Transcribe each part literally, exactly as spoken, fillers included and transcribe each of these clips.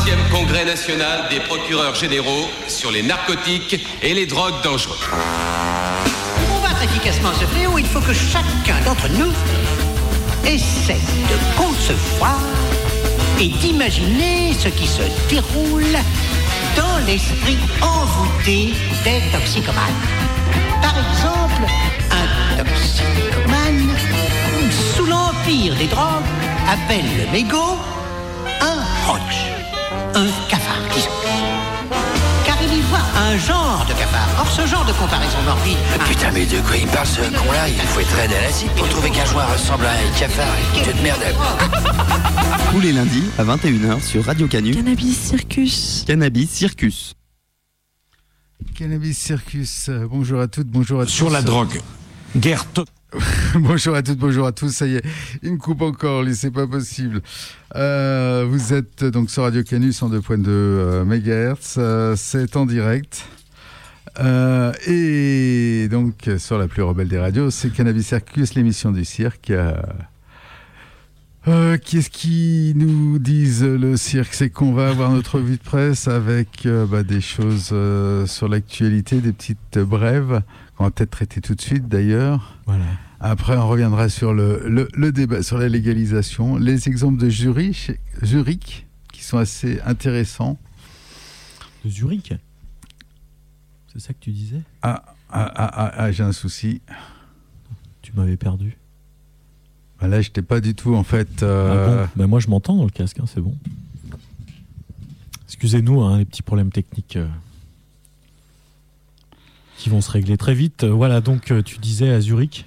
troisième congrès national des procureurs généraux sur les narcotiques et les drogues dangereuses. Pour combattre efficacement ce fléau, il faut que chacun d'entre nous essaie de concevoir et d'imaginer ce qui se déroule dans l'esprit envoûté des toxicomanes. Par exemple, un toxicomane, sous l'empire des drogues, appelle le mégot un roach, un cafard, disons. Car il y voit un genre de cafard. Or, ce genre de comparaison morbide... Putain, mais de quoi il parle, ce con-là? Il faut être raide à l'acide pour trouver qu'un joint ressemble à un cafard. Tu te merdes. Tous les lundis à vingt et une heures sur Radio Canu. Cannabis Circus. Cannabis Circus. Cannabis Circus. Bonjour à toutes, bonjour à tous. Sur la drogue. Guerre to- Bonjour à toutes, bonjour à tous. Ça y est, il me coupe encore, lui, c'est pas possible. Euh, vous êtes donc sur Radio Canu cent deux virgule deux euh, mégahertz. Euh, c'est en direct. Euh, et donc, sur la plus rebelle des radios, c'est Cannabis Circus, l'émission du cirque. Euh, euh, qu'est-ce qui nous disent le cirque? C'est qu'on va avoir notre revue de presse avec euh, bah, des choses euh, sur l'actualité, des petites brèves qu'on va peut-être traiter tout de suite d'ailleurs. Voilà. Après, on reviendra sur le, le, le débat sur la légalisation, les exemples de Zurich, Zurich qui sont assez intéressants. De Zurich? C'est ça que tu disais? Ah, ah, ah, ah, ah j'ai un souci. Tu m'avais perdu. Ben là, je n'étais pas du tout, en fait... Euh... Ah bon, ben moi, je m'entends dans le casque, hein, c'est bon. Excusez-nous, hein, les petits problèmes techniques euh, qui vont se régler très vite. Voilà, donc, euh, tu disais à Zurich?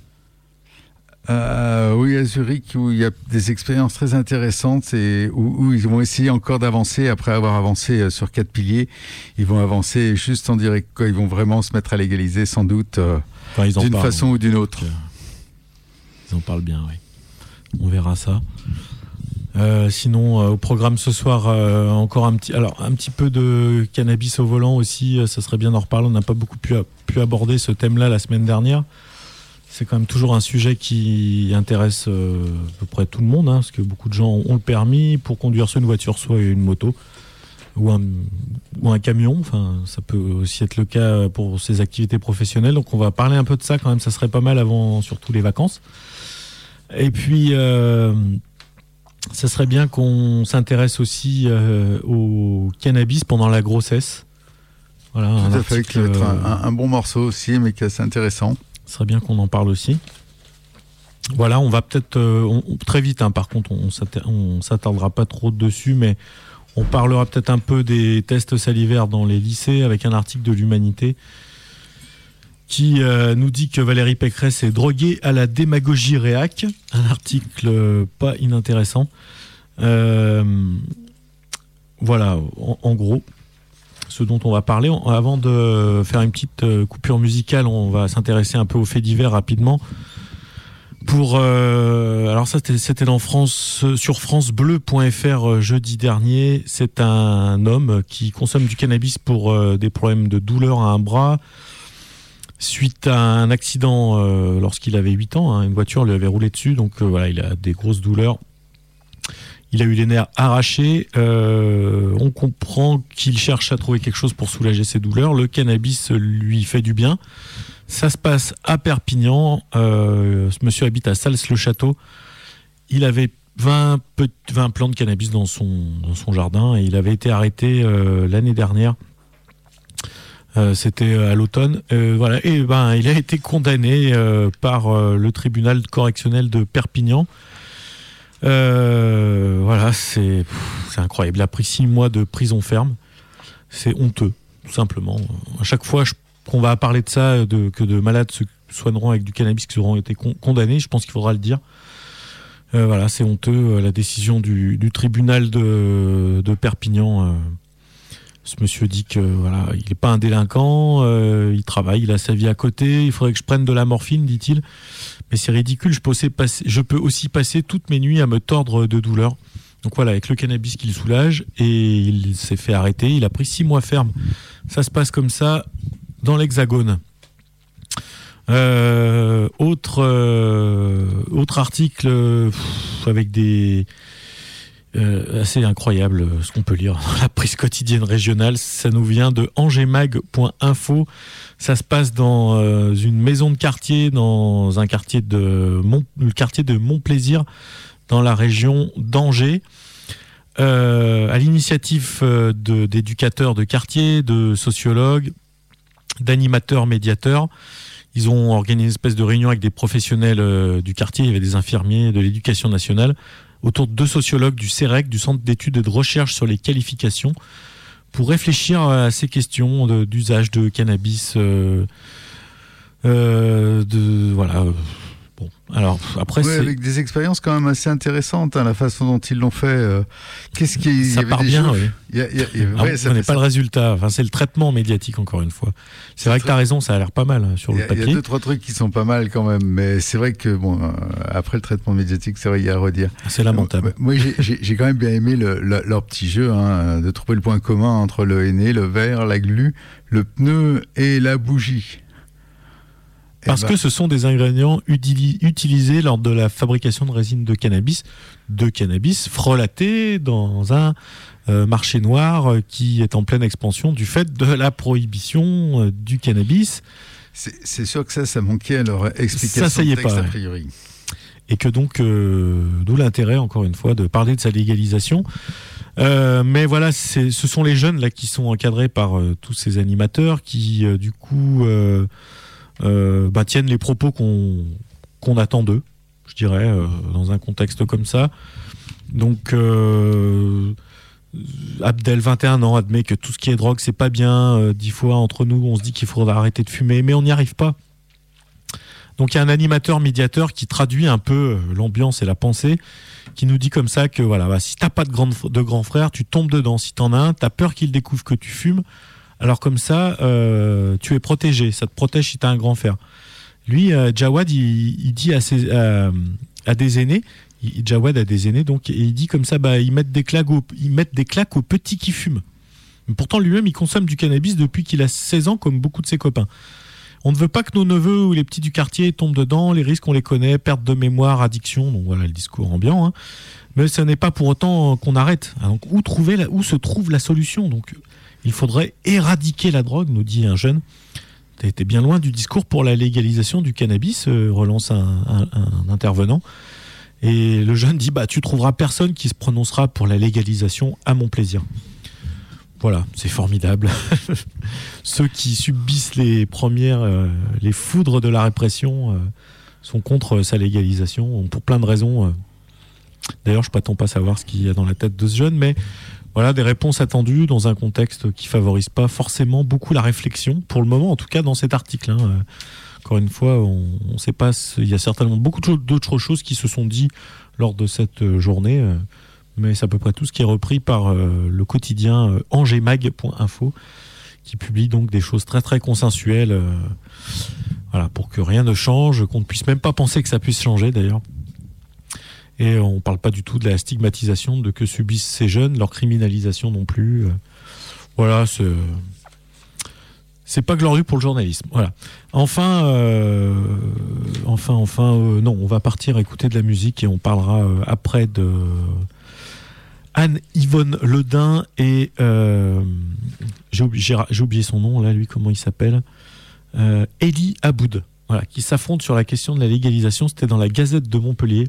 Euh, oui, à Zurich, où il y a des expériences très intéressantes et où, où ils vont essayer encore d'avancer. Après avoir avancé sur quatre piliers, ils vont avancer juste en direct. Ils vont vraiment se mettre à légaliser, sans doute, euh, enfin, d'une parlent, façon ou d'une autre. Donc, euh, ils en parlent bien, oui. On verra ça. Euh, sinon, euh, au programme ce soir, euh, encore un petit, alors un petit peu de cannabis au volant aussi. Euh, ça serait bien d'en reparler. On n'a pas beaucoup pu, pu aborder ce thème-là la semaine dernière. C'est quand même toujours un sujet qui intéresse euh, à peu près tout le monde, hein, parce que beaucoup de gens ont le permis pour conduire soit une voiture, soit une moto, ou un, ou un camion. Enfin, ça peut aussi être le cas pour ses activités professionnelles. Donc on va parler un peu de ça quand même, ça serait pas mal avant surtout les vacances. Et puis, euh, ça serait bien qu'on s'intéresse aussi euh, au cannabis pendant la grossesse. Voilà, tout un à fait, article, qui va être un, un bon morceau aussi, mais qui est assez intéressant. Ce serait bien qu'on en parle aussi. Voilà, on va peut-être euh, on, très vite, hein, par contre, on ne s'attardera pas trop dessus, mais on parlera peut-être un peu des tests salivaires dans les lycées avec un article de l'Humanité qui euh, nous dit que Valérie Pécresse est droguée à la démagogie réac. Un article euh, pas inintéressant. Euh, voilà, en, en gros, ce dont on va parler. Avant de faire une petite coupure musicale, on va s'intéresser un peu aux faits divers rapidement. Pour, euh, alors ça, c'était, c'était dans France, sur francebleu point f r jeudi dernier. C'est un homme qui consomme du cannabis pour euh, des problèmes de douleur à un bras. Suite à un accident euh, lorsqu'il avait huit ans, hein, une voiture lui avait roulé dessus, donc euh, voilà, il a des grosses douleurs. Il a eu les nerfs arrachés. Euh, on comprend qu'il cherche à trouver quelque chose pour soulager ses douleurs. Le cannabis lui fait du bien. Ça se passe à Perpignan. Euh, ce monsieur habite à Sals-le-Château. Il avait vingt, vingt plants de cannabis dans son, dans son jardin et il avait été arrêté euh, l'année dernière. Euh, c'était à l'automne. Euh, voilà. Et ben, il a été condamné euh, par euh, le tribunal correctionnel de Perpignan. Euh, voilà, c'est, c'est incroyable. Il a pris six mois de prison ferme. C'est honteux, tout simplement. À chaque fois je, qu'on va parler de ça, de, que de malades se soigneront avec du cannabis qui auront été con, condamnés, je pense qu'il faudra le dire. Euh, voilà, c'est honteux, la décision du, du tribunal de, de Perpignan. Euh, ce monsieur dit que voilà, il n'est pas un délinquant, euh, il travaille, il a sa vie à côté, il faudrait que je prenne de la morphine, dit-il. Mais c'est ridicule, je peux, aussi passer, je peux aussi passer toutes mes nuits à me tordre de douleur. Donc voilà, avec le cannabis qu'il soulage, et il s'est fait arrêter, il a pris six mois ferme. Ça se passe comme ça dans l'Hexagone. Euh, autre, euh, autre article pff, avec des... euh, assez incroyable euh, ce qu'on peut lire dans la presse quotidienne régionale. Ça nous vient de angemag point info. Ça se passe dans euh, une maison de quartier, dans un quartier de Mont, le quartier de Montplaisir, dans la région d'Angers. Euh, à l'initiative euh, de, d'éducateurs de quartier, de sociologues, d'animateurs, médiateurs. Ils ont organisé une espèce de réunion avec des professionnels euh, du quartier. Il y avait des infirmiers de l'éducation nationale autour de deux sociologues du C E R E C, du Centre d'études et de recherche sur les qualifications, pour réfléchir à ces questions de, d'usage de cannabis. Euh, euh, de, voilà. Bon, alors après, ouais, c'est... avec des expériences quand même assez intéressantes, hein, la façon dont ils l'ont fait. Euh, qu'est-ce qui ça part bien, oui. Il y a, il y a, il y a, ah, ouais, on ça n'est fait, pas ça... le résultat. Enfin, c'est le traitement médiatique, encore une fois. C'est, c'est vrai très... que tu as raison, ça a l'air pas mal hein, sur il y a, le papier. Il y a deux, trois trucs qui sont pas mal quand même, mais c'est vrai que, bon, euh, après le traitement médiatique, c'est vrai, il y a à redire. C'est lamentable. Euh, moi, j'ai, j'ai, j'ai quand même bien aimé le, le, leur petit jeu, hein, de trouver le point commun entre le henné, le verre, la glu, le pneu et la bougie. Parce bah. que ce sont des ingrédients utili- utilisés lors de la fabrication de résine de cannabis, de cannabis frelaté dans un euh, marché noir euh, qui est en pleine expansion du fait de la prohibition euh, du cannabis. C'est, c'est sûr que ça, ça manquait à leur explication ça, ça y est de texte pas, a ouais. priori. Et que donc, euh, d'où l'intérêt, encore une fois, de parler de sa légalisation. Euh, mais voilà, c'est, ce sont les jeunes là qui sont encadrés par euh, tous ces animateurs qui, euh, du coup... Euh, Euh, bah, tiennent les propos qu'on, qu'on attend d'eux, je dirais, euh, dans un contexte comme ça. Donc, euh, Abdel, vingt et un ans, admet que tout ce qui est drogue, c'est pas bien. Euh, dix fois entre nous, on se dit qu'il faudra arrêter de fumer, mais on n'y arrive pas. Donc, il y a un animateur médiateur qui traduit un peu l'ambiance et la pensée, qui nous dit comme ça que voilà, bah, si t'as pas de, grande, de grand frère, tu tombes dedans. Si t'en as un, t'as peur qu'il découvre que tu fumes. Alors comme ça, euh, tu es protégé. Ça te protège si tu as un grand frère. Lui, euh, Jawad, il, il dit à, ses, euh, à des aînés, il, Jawad a des aînés, donc et il dit comme ça, bah, ils mettent des claques aux, ils mettent des claques aux petits qui fument. Mais pourtant, lui-même, il consomme du cannabis depuis qu'il a seize ans, comme beaucoup de ses copains. On ne veut pas que nos neveux ou les petits du quartier tombent dedans. Les risques, on les connaît, perte de mémoire, addiction. Donc voilà le discours ambiant. Hein. Mais ce n'est pas pour autant qu'on arrête. Donc où trouver, la, où se trouve la solution ? Donc il faudrait éradiquer la drogue, nous dit un jeune. T'as été bien loin du discours pour la légalisation du cannabis, euh, relance un, un, un intervenant. Et le jeune dit, bah, tu trouveras personne qui se prononcera pour la légalisation à Montplaisir. Voilà, c'est formidable. Ceux qui subissent les premières, euh, les foudres de la répression euh, sont contre sa légalisation, pour plein de raisons. Euh. D'ailleurs, je ne prétends pas savoir ce qu'il y a dans la tête de ce jeune, mais voilà, des réponses attendues dans un contexte qui favorise pas forcément beaucoup la réflexion, pour le moment, en tout cas dans cet article. Hein. Euh, encore une fois, on ne sait pas, il y a certainement beaucoup d'autres choses qui se sont dites lors de cette journée, euh, mais c'est à peu près tout ce qui est repris par euh, le quotidien euh, angemag point info, qui publie donc des choses très très consensuelles, euh, voilà, pour que rien ne change, qu'on ne puisse même pas penser que ça puisse changer d'ailleurs. Et on ne parle pas du tout de la stigmatisation de que subissent ces jeunes, leur criminalisation non plus. Voilà, c'est, c'est pas glorieux pour le journalisme. Voilà. Enfin, euh, enfin, enfin, euh, non, on va partir écouter de la musique et on parlera euh, après de Anne-Yvonne Ledin et euh, j'ai, oublié, j'ai oublié son nom là, lui, comment il s'appelle, euh, Elie Aboud, voilà, qui s'affrontent sur la question de la légalisation. C'était dans la Gazette de Montpellier.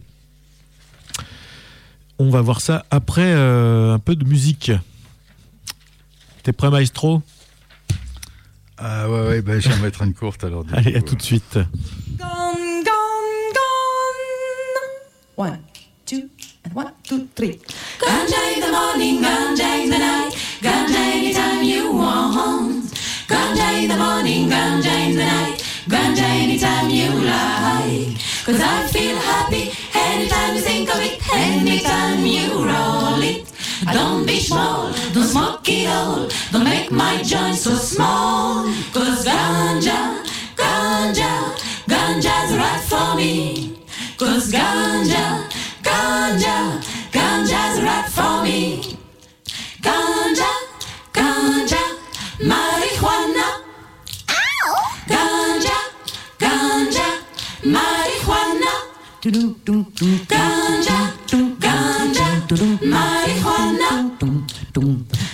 On va voir ça après euh, un peu de musique. T'es prêt, maestro ? Ah ouais, ouais, bah, je vais en mettre une courte alors. Allez, coup. À tout de suite. Gone, gone, gone. One, two, and one, two, three. Ganja in the morning, ganja in the night, ganja anytime you want. Ganja in the morning, ganja in the night, ganja anytime you like. Cause I feel happy anytime you think of it, anytime you roll it. Don't be small, don't smoke it all, don't make my joint so small. Cause ganja, ganja, ganja's right for me. Cause ganja, ganja, ganja's right for me. Ganja, ganja, marijuana. Ganja, ganja, marijuana. Ganja, ganja, marijuana.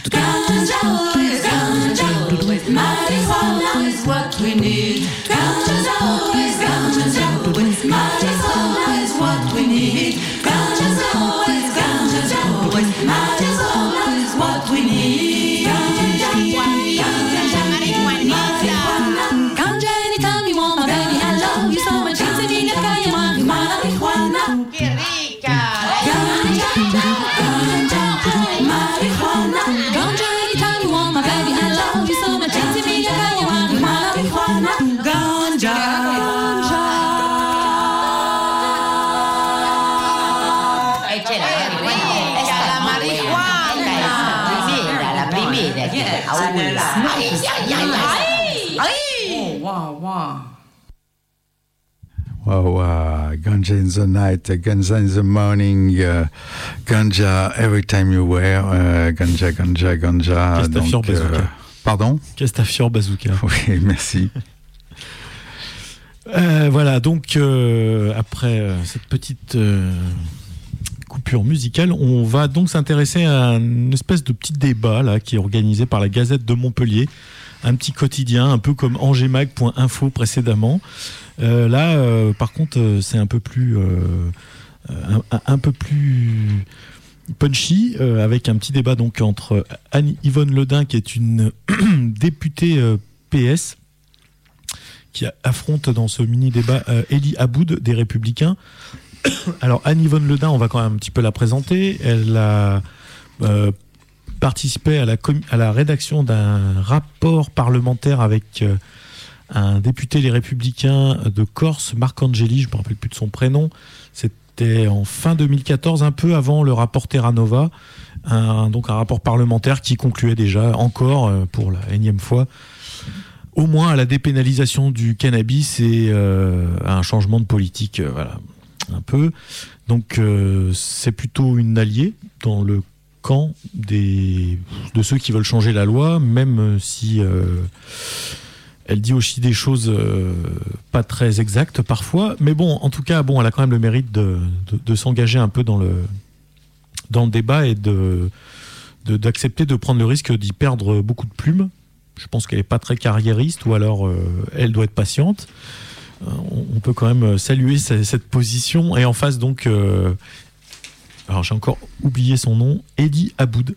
Ganja always, ganja always, marijuana is what we need. Ganja always, ganja always, marijuana is what we need. Ganja always, ganja always, marijuana is what we need. Ganja, ganja, marijuana, ganja anytime you want, my baby, I love you so much. It's a thing that you want, marijuana. Que rica. Ganja, ganja, marijuana. Ganja anytime you want, my baby, I love you so much. It's a thing that you want, marijuana. Ganja, ganja. Oh, wow, wow. Wow, wow. Ganja in the night, uh, ganja in the morning, uh, ganja every time you wear, uh, ganja, ganja, ganja. Castafiore bazooka. Euh, pardon Castafiore bazooka. Oui, merci. euh, voilà, donc euh, après euh, cette petite euh, coupure musicale, on va donc s'intéresser à une espèce de petit débat là, qui est organisé par la Gazette de Montpellier, un petit quotidien, un peu comme angemag point info précédemment. Euh, là, euh, par contre, euh, c'est un peu plus, euh, un, un peu plus punchy, euh, avec un petit débat donc entre Anne-Yvonne Le Dain, qui est une députée euh, P S, qui affronte dans ce mini-débat euh, Elie Aboud des Républicains. Alors, Anne-Yvonne Le Dain, on va quand même un petit peu la présenter. Elle a euh, participé à la, com- à la rédaction d'un rapport parlementaire avec euh, un député Les Républicains de Corse, Marc Angeli, je ne me rappelle plus de son prénom. C'était en fin deux mille quatorze, un peu avant le rapport Terra Nova, un, donc un rapport parlementaire qui concluait déjà, encore euh, pour la énième fois, au moins à la dépénalisation du cannabis et euh, à un changement de politique, euh, voilà, un peu. Donc euh, c'est plutôt une alliée dans le camp des, de ceux qui veulent changer la loi, même si euh, elle dit aussi des choses euh, pas très exactes parfois. Mais bon, en tout cas, bon, elle a quand même le mérite de, de, de s'engager un peu dans le, dans le débat et de, de, d'accepter de prendre le risque d'y perdre beaucoup de plumes. Je pense qu'elle n'est pas très carriériste, ou alors euh, elle doit être patiente. Euh, on, on peut quand même saluer cette, cette position. Et en face, donc, euh, alors j'ai encore oublié son nom, Elie Aboud.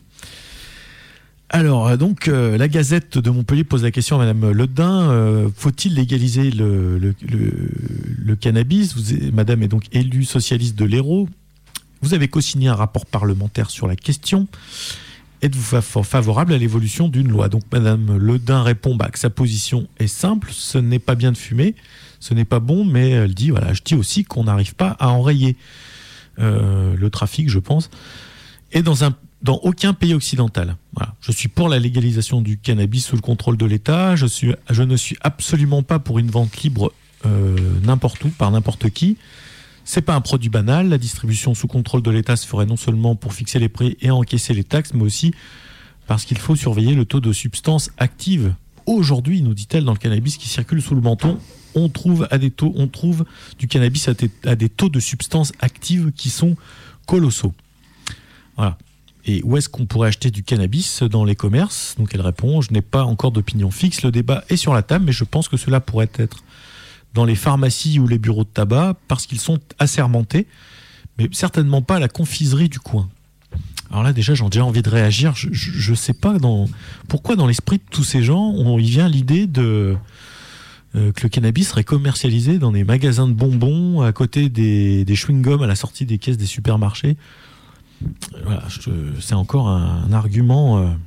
Alors, donc, euh, la Gazette de Montpellier pose la question à Madame Le Dain, euh, faut-il légaliser le, le, le, le cannabis ? Vous, Madame est donc élue socialiste de l'Hérault. Vous avez co-signé un rapport parlementaire sur la question. Êtes-vous favorable à l'évolution d'une loi ? Donc Madame Le Dain répond bah, que sa position est simple, ce n'est pas bien de fumer, ce n'est pas bon, mais elle dit, voilà, je dis aussi qu'on n'arrive pas à enrayer euh, le trafic, je pense, et dans, un, dans aucun pays occidental. Voilà. Je suis pour la légalisation du cannabis sous le contrôle de l'État, je, suis, je ne suis absolument pas pour une vente libre euh, n'importe où, par n'importe qui. C'est pas un produit banal, la distribution sous contrôle de l'État se ferait non seulement pour fixer les prix et encaisser les taxes, mais aussi parce qu'il faut surveiller le taux de substances actives. Aujourd'hui, nous dit-elle, dans le cannabis qui circule sous le menton, on trouve, à des taux, on trouve du cannabis à des, à des taux de substances actives qui sont colossaux. Voilà. Et où est-ce qu'on pourrait acheter du cannabis dans les commerces ? Donc elle répond, je n'ai pas encore d'opinion fixe, le débat est sur la table, mais je pense que cela pourrait être dans les pharmacies ou les bureaux de tabac, parce qu'ils sont assermentés, mais certainement pas à la confiserie du coin. Alors là, déjà, j'ai déjà envie de réagir. Je ne sais pas dans, pourquoi dans l'esprit de tous ces gens, on, il vient l'idée de, euh, que le cannabis serait commercialisé dans des magasins de bonbons, à côté des, des chewing-gums, à la sortie des caisses des supermarchés. Voilà, je, c'est encore un, un argument... Euh,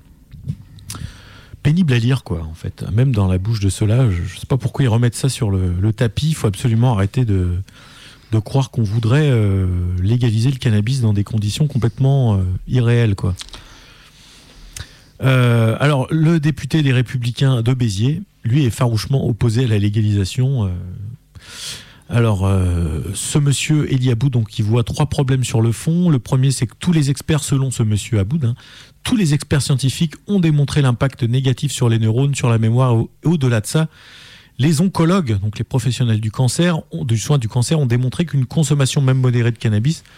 pénible à lire, quoi, en fait. Même dans la bouche de ceux-là, je ne sais pas pourquoi ils remettent ça sur le, le tapis. Il faut absolument arrêter de, de croire qu'on voudrait euh, légaliser le cannabis dans des conditions complètement euh, irréelles, quoi. Euh, alors, le député des Républicains de Béziers, lui, est farouchement opposé à la légalisation. Euh, alors, euh, ce monsieur Elie Aboud, donc, il voit trois problèmes sur le fond. Le premier, c'est que tous les experts, selon ce monsieur Aboud, hein, tous les experts scientifiques ont démontré l'impact négatif sur les neurones, sur la mémoire, et au-delà de ça, les oncologues, donc les professionnels du cancer, du soin du cancer, ont démontré qu'une consommation même modérée de cannabis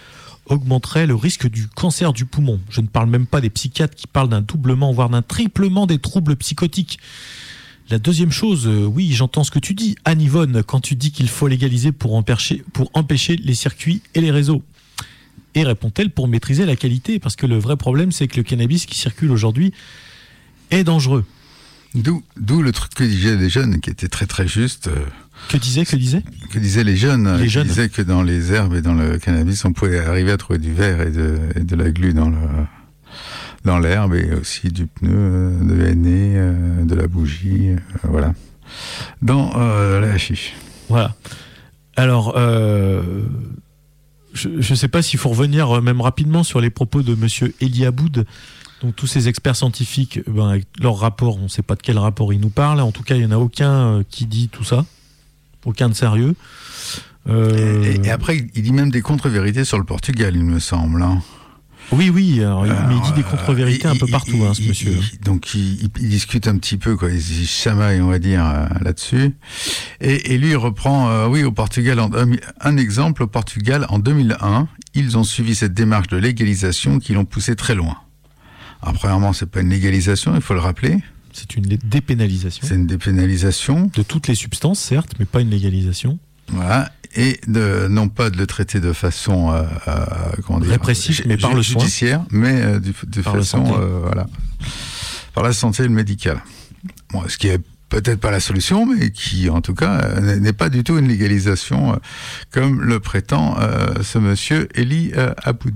augmenterait le risque du cancer du poumon. Je ne parle même pas des psychiatres qui parlent d'un doublement, voire d'un triplement des troubles psychotiques. La deuxième chose, euh, oui, j'entends ce que tu dis, Anne-Yvonne, quand tu dis qu'il faut légaliser pour empêcher, pour empêcher les circuits et les réseaux. Et répond-elle pour maîtriser la qualité, parce que le vrai problème, c'est que le cannabis qui circule aujourd'hui est dangereux. D'où, d'où le truc que disaient les jeunes, qui était très très juste. Euh, que disaient, que disaient Que disaient les jeunes. Les qui jeunes. disaient que dans les herbes et dans le cannabis, on pouvait arriver à trouver du verre et de, et de la glu dans le, dans l'herbe, et aussi du pneu, de l'année, euh, de la bougie, euh, voilà. Dans euh, la hashish. Voilà. Alors, euh, je ne sais pas s'il faut revenir euh, même rapidement sur les propos de monsieur Elie Aboud. Donc tous ces experts scientifiques, ben, avec leur rapport, on ne sait pas de quel rapport ils nous parlent. En tout cas, il n'y en a aucun euh, qui dit tout ça. Aucun de sérieux. Euh... Et, et après, il dit même des contre-vérités sur le Portugal, il me semble. Hein. Oui, oui, alors, alors, mais il dit des contre-vérités euh, un peu il, partout, il, hein, ce il, monsieur. Il, donc il, il, il discute un petit peu, quoi. Il se chamaille, on va dire, euh, là-dessus. Et, et lui, il reprend, euh, oui, au Portugal, en, un exemple, au Portugal, en deux mille un, ils ont suivi cette démarche de légalisation qui l'ont poussé très loin. Alors, premièrement, c'est pas une légalisation, il faut le rappeler. C'est une dépénalisation. C'est une dépénalisation. De toutes les substances, certes, mais pas une légalisation. Voilà. Et de, non pas de le traiter de façon euh, euh, comment dire, répressive, mais par le soin. Judiciaire, mais euh, de, de par façon, euh, voilà, par la santé et le médical. Bon, ce qui est peut-être pas la solution, mais qui, en tout cas, euh, n'est pas du tout une légalisation, euh, comme le prétend euh, ce monsieur Elie euh, Aboud.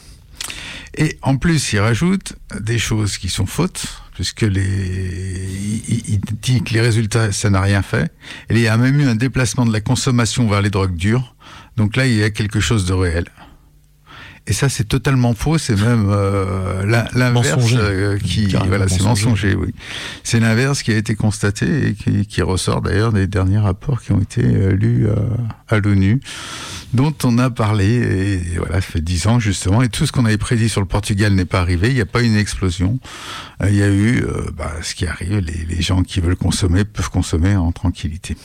Et en plus, il rajoute des choses qui sont fautes, puisque les, il, il dit que les résultats, ça n'a rien fait. Et il y a même eu un déplacement de la consommation vers les drogues dures. Donc là, il y a quelque chose de réel. Et ça, c'est totalement faux. C'est même euh, l'inverse euh, qui, Carrément voilà, c'est mensonger. mensonger, oui. C'est l'inverse qui a été constaté et qui, qui ressort d'ailleurs des derniers rapports qui ont été euh, lus euh, à l'ONU, dont on a parlé. Et, et voilà, ça fait dix ans justement. Et tout ce qu'on avait prédit sur le Portugal n'est pas arrivé. Il n'y a pas eu une explosion. Euh, il y a eu euh, bah, ce qui arrive. Les, les gens qui veulent consommer peuvent consommer en tranquillité.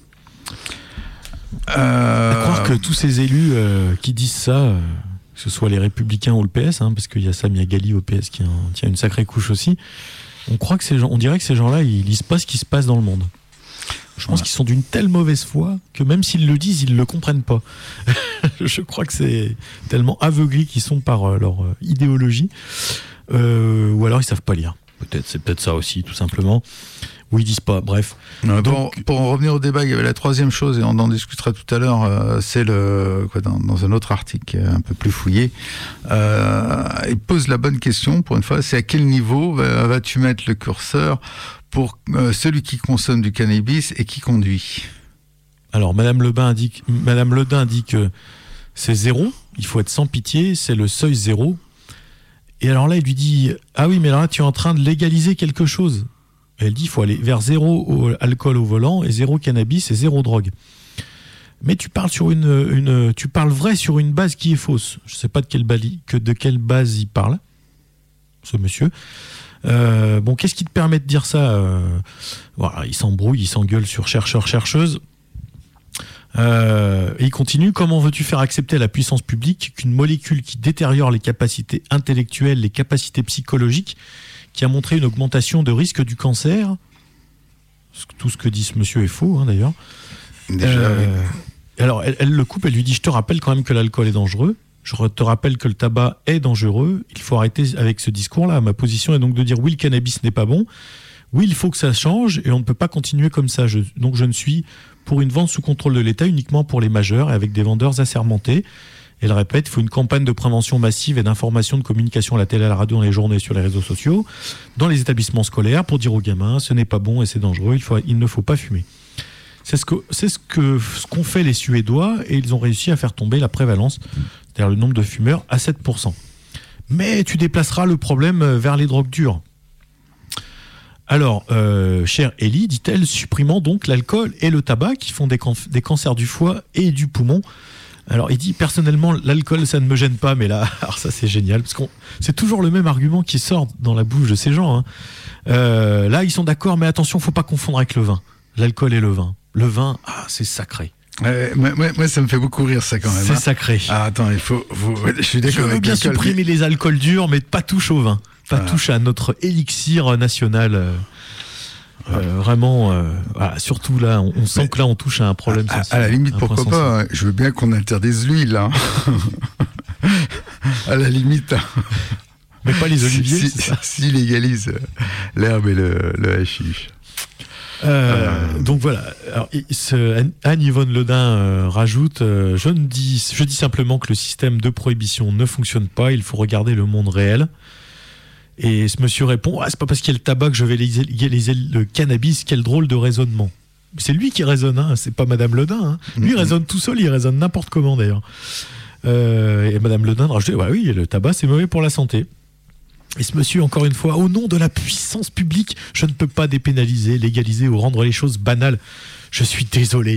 Euh... À croire que tous ces élus euh, qui disent ça. Euh... que ce soit les Républicains ou le P S, hein, parce qu'il y a Samia Ghali au P S qui en tient une sacrée couche aussi. On croit que ces gens, on dirait que ces gens-là, ils lisent pas ce qui se passe dans le monde. Je pense ouais. qu'ils sont d'une telle mauvaise foi que même s'ils le disent, ils le comprennent pas. Je crois que c'est tellement aveuglés qu'ils sont par euh, leur euh, idéologie, euh, ou alors ils savent pas lire. Peut-être, c'est peut-être ça aussi, tout simplement. Ou ils disent pas, bref. Non, Donc, pour, pour en revenir au débat, il y avait la troisième chose, et on en discutera tout à l'heure, euh, c'est le, quoi, dans, dans un autre article un peu plus fouillé, euh, il pose la bonne question, pour une fois, c'est à quel niveau va, vas-tu mettre le curseur pour euh, celui qui consomme du cannabis et qui conduit? Alors, Madame Lebin indique, Madame Ledin dit que c'est zéro, il faut être sans pitié, c'est le seuil zéro. Et alors là, il lui dit, ah oui, mais là, tu es en train de légaliser quelque chose. Elle dit qu'il faut aller vers zéro alcool au volant et zéro cannabis et zéro drogue. Mais tu parles sur une, une, tu parles vrai sur une base qui est fausse. Je ne sais pas de quelle, bali, que de quelle base il parle, ce monsieur. Euh, bon, qu'est-ce qui te permet de dire ça euh, Voilà, il s'embrouille, il s'engueule sur chercheurs, chercheuses. Euh, et il continue. Comment veux-tu faire accepter à la puissance publique qu'une molécule qui détériore les capacités intellectuelles, les capacités psychologiques, qui a montré une augmentation de risque du cancer, tout ce que dit ce monsieur est faux, hein, d'ailleurs. Déjà, euh, oui. Alors, elle, elle le coupe, elle lui dit, je te rappelle quand même que l'alcool est dangereux, je te rappelle que le tabac est dangereux, il faut arrêter avec ce discours-là. Ma position est donc de dire, oui, le cannabis n'est pas bon, oui, il faut que ça change, et on ne peut pas continuer comme ça. Je, donc je ne suis pour une vente sous contrôle de l'État uniquement pour les majeurs, et avec des vendeurs assermentés. Elle répète, il faut une campagne de prévention massive et d'information, de communication à la télé, à la radio, dans les journaux et sur les réseaux sociaux, dans les établissements scolaires, pour dire aux gamins, ce n'est pas bon et c'est dangereux, il, faut, il ne faut pas fumer. C'est ce que, c'est ce que, ce qu'ont fait les Suédois, et ils ont réussi à faire tomber la prévalence, c'est-à-dire le nombre de fumeurs, à sept pour cent. Mais tu déplaceras le problème vers les drogues dures. Alors, euh, chère Ellie, dit-elle, supprimant donc l'alcool et le tabac qui font des, can- des cancers du foie et du poumon. Alors, il dit, personnellement, l'alcool, ça ne me gêne pas, mais là, alors ça, c'est génial, parce que c'est toujours le même argument qui sort dans la bouche de ces gens. Hein. Euh, là, ils sont d'accord, mais attention, faut pas confondre avec le vin. L'alcool et le vin. Le vin, ah, c'est sacré. Euh, moi, moi, moi, ça me fait beaucoup rire, ça, quand même. C'est hein. sacré. Ah, attends, il faut. faut... Je suis d'accord Je veux avec bien l'alcool, supprimer mais- les alcools durs, mais pas touche au vin. Pas Voilà. touche à notre élixir national. euh, euh, vraiment, euh, voilà, surtout là, on, on sent Mais- que là, on touche à un problème À, sensible. à la limite, un pourquoi point pas hein. Je veux bien qu'on interdise l'huile. Hein. À la limite. hein. Mais pas les oliviers, Si, c'est ça. si, si légalise euh, l'herbe et le, le hashish. Euh, donc voilà. Alors, il- ce- Anne-Yvonne Ledin euh, rajoute euh, je, ne dis, je dis simplement que le système de prohibition ne fonctionne pas, il faut regarder le monde réel. Et ce monsieur répond ah, c'est pas parce qu'il y a le tabac que je vais légaliser le cannabis, quel drôle de raisonnement. C'est lui qui raisonne, hein, c'est pas Madame Ledin. Hein. Lui, il raisonne tout seul, il raisonne n'importe comment d'ailleurs. Euh, et Madame Ledin rajoute bah oui, le tabac c'est mauvais pour la santé. Et ce monsieur, encore une fois, au nom de la puissance publique, je ne peux pas dépénaliser, légaliser ou rendre les choses banales. Je suis désolé.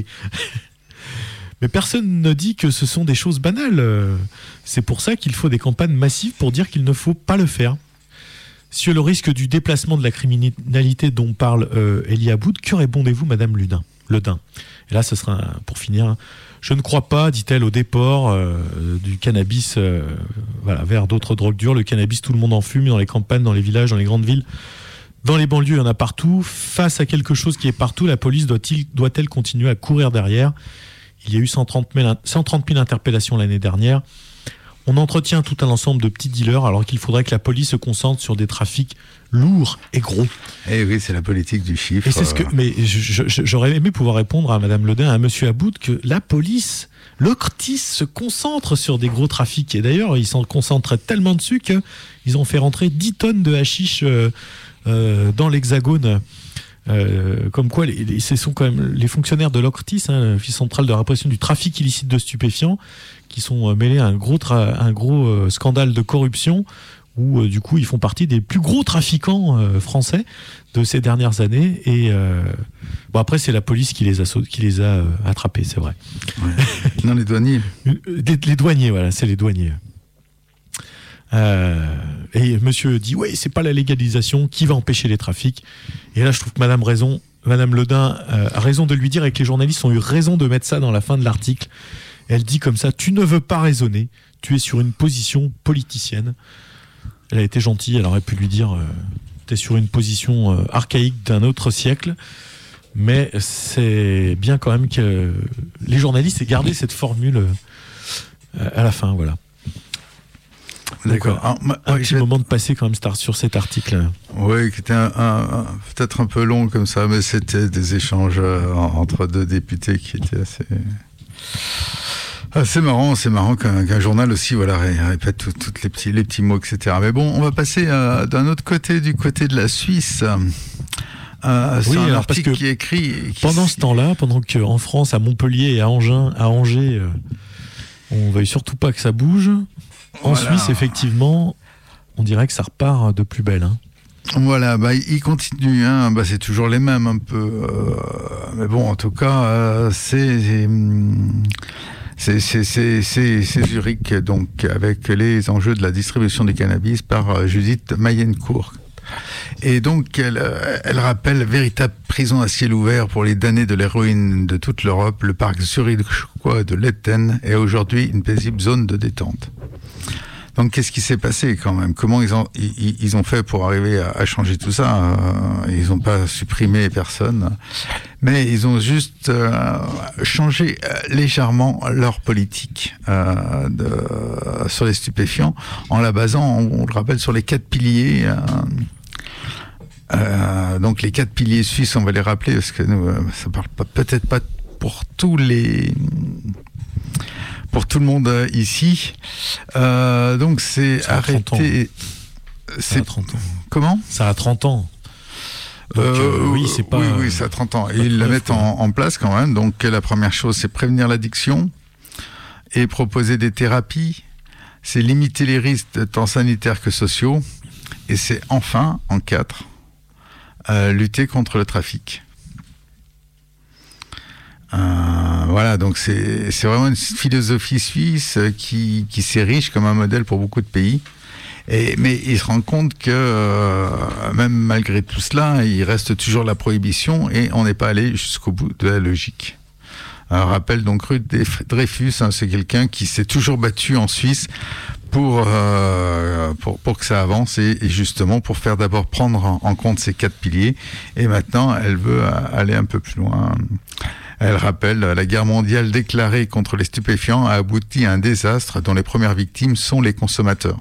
Mais personne ne dit que ce sont des choses banales. C'est pour ça qu'il faut des campagnes massives pour dire qu'il ne faut pas le faire. Sur le risque du déplacement de la criminalité dont parle euh, Elie Aboud, que répondez-vous, Madame Ledin Ledin Et là, ce sera un- pour finir. Je ne crois pas, dit-elle, au déport euh, du cannabis euh, voilà, vers d'autres drogues dures. Le cannabis, tout le monde en fume, dans les campagnes, dans les villages, dans les grandes villes. Dans les banlieues, il y en a partout. Face à quelque chose qui est partout, la police doit-il, doit-elle continuer à courir derrière ? Il y a eu cent trente mille interpellations l'année dernière. On entretient tout un ensemble de petits dealers alors qu'il faudrait que la police se concentre sur des trafics lourds et gros. Eh oui, c'est la politique du chiffre. Et c'est ce que, mais je- je- j'aurais aimé pouvoir répondre à Madame Ledin, à Monsieur Aboud, que la police, l'Octis se concentre sur des gros trafics. Et d'ailleurs, ils s'en concentraient tellement dessus qu'ils ont fait rentrer dix tonnes de hashish euh, euh, dans l'Hexagone. Euh, comme quoi, les, les- ce sont quand même les fonctionnaires de l'Octis, hein, l'Office central de répression du trafic illicite de stupéfiants, qui sont euh, mêlés à un gros, tra- un gros euh, scandale de corruption où euh, du coup ils font partie des plus gros trafiquants euh, français de ces dernières années. Et euh, bon, après c'est la police qui les a, sau- qui les a euh, attrapés, c'est vrai. Ouais. Non, les douaniers. Euh, des- les douaniers, voilà, c'est les douaniers. Euh, et monsieur dit oui, c'est pas la légalisation qui va empêcher les trafics. Et là, je trouve que Madame raison, Madame Ledin euh, a raison de lui dire et que les journalistes ont eu raison de mettre ça dans la fin de l'article. Elle dit comme ça, tu ne veux pas raisonner, tu es sur une position politicienne. Elle a été gentille, elle aurait pu lui dire, euh, tu es sur une position euh, archaïque d'un autre siècle. Mais c'est bien quand même que les journalistes aient gardé cette formule euh, à la fin, voilà. D'accord. Donc, Alors, moi, un ouais, petit j'ai- moment de passer quand même star- sur cet article. Oui, qui était un, un- un- peut-être un peu long comme ça, mais c'était des échanges euh, entre deux députés qui étaient assez. Ah, c'est marrant, c'est marrant qu'un, qu'un journal aussi, voilà, ré- répète tous tout les petits, les petits mots, et cetera. Mais bon, on va passer euh, d'un autre côté, du côté de la Suisse. Euh, c'est Oui, un alors, parce article que qui est écrit. Qui Pendant ce temps-là, pendant qu'en France, à Montpellier et à Angers, à Angers euh, on ne veuille surtout pas que ça bouge, en Voilà. Suisse, effectivement, on dirait que ça repart de plus belle. Hein. Voilà, bah, il continue, hein, bah, c'est toujours les mêmes un peu. Euh, mais bon, en tout cas, euh, c'est. C'est, c'est, c'est, c'est, c'est Zurich, donc, avec les enjeux de la distribution du cannabis par euh, Judith Mayencourt. Et donc, elle, euh, elle rappelle véritable prison à ciel ouvert pour les damnés de l'héroïne de toute l'Europe. Le parc zurichois de Letten est aujourd'hui une paisible zone de détente. Donc, qu'est-ce qui s'est passé quand même ? Comment ils ont, ils, ils ont fait pour arriver à, à changer tout ça ? euh, Ils n'ont pas supprimé personne, mais ils ont juste euh, changé euh, légèrement leur politique euh, de, sur les stupéfiants, en la basant, on, on le rappelle, sur les quatre piliers. Euh, euh, donc, les quatre piliers suisses, on va les rappeler parce que nous, euh, ça parle pas, peut-être pas pour tous les. Pour tout le monde euh, ici. Euh, donc c'est Ça a trente ans. arrêté. Ça C'est a trente ans. comment Ça a trente ans. Donc, Euh, euh, oui, c'est pas. Oui, oui, ça a trente ans. Et pas ils de la preuve, mettent quoi. en, en place quand même. Donc la première chose, c'est prévenir l'addiction et proposer des thérapies. C'est limiter les risques tant sanitaires que sociaux. Et c'est enfin, en quatre, euh, lutter contre le trafic. Euh, voilà, donc c'est c'est vraiment une philosophie suisse qui qui s'érige comme un modèle pour beaucoup de pays. Et mais ils se rendent compte que euh, même malgré tout cela, il reste toujours la prohibition et on n'est pas allé jusqu'au bout de la logique. Un rappel donc Ruud Dreyfus, hein, c'est quelqu'un qui s'est toujours battu en Suisse pour euh, pour, pour que ça avance et, et justement pour faire d'abord prendre en, en compte ces quatre piliers. Et maintenant, elle veut aller un peu plus loin. Elle rappelle, la guerre mondiale déclarée contre les stupéfiants a abouti à un désastre dont les premières victimes sont les consommateurs.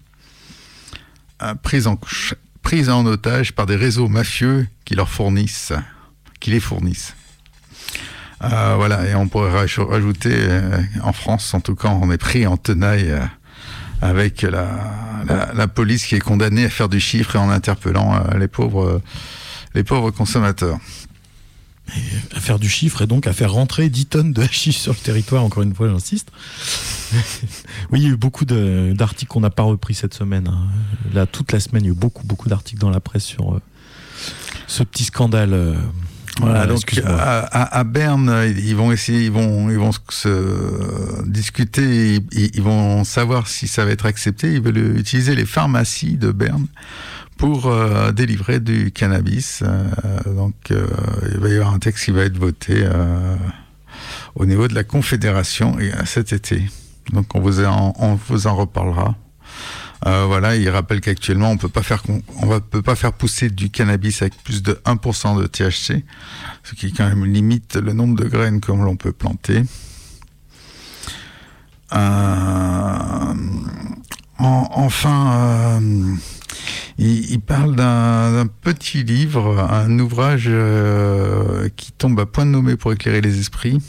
Prise en, prise en otage par des réseaux mafieux qui leur fournissent, qui les fournissent. Euh, voilà, et on pourrait rajouter, euh, en France, en tout cas, on est pris en tenaille euh, avec la, la, la police qui est condamnée à faire du chiffre et en interpellant euh, les pauvres, euh, les pauvres consommateurs. Et à faire du chiffre et donc à faire rentrer dix tonnes de hashish sur le territoire, encore une fois, j'insiste. Oui, il y a eu beaucoup de, d'articles qu'on n'a pas repris cette semaine. Hein. Là, toute la semaine, il y a eu beaucoup, beaucoup d'articles dans la presse sur euh, ce petit scandale. Euh, Voilà, donc à, à, à Berne, ils vont essayer, ils vont, ils vont se discuter, ils, ils vont savoir si ça va être accepté. Ils veulent utiliser les pharmacies de Berne pour euh, délivrer du cannabis. Euh, donc, euh, il va y avoir un texte qui va être voté euh, au niveau de la Confédération et, euh, cet été. Donc, on vous en, on vous en reparlera. Euh, voilà, il rappelle qu'actuellement on peut pas faire on va peut pas faire pousser du cannabis avec plus de un pour cent de T H C, ce qui quand même limite le nombre de graines que l'on peut planter. Euh, en, enfin, euh, il, il parle d'un, d'un petit livre, un ouvrage euh, qui tombe à point nommé pour éclairer les esprits.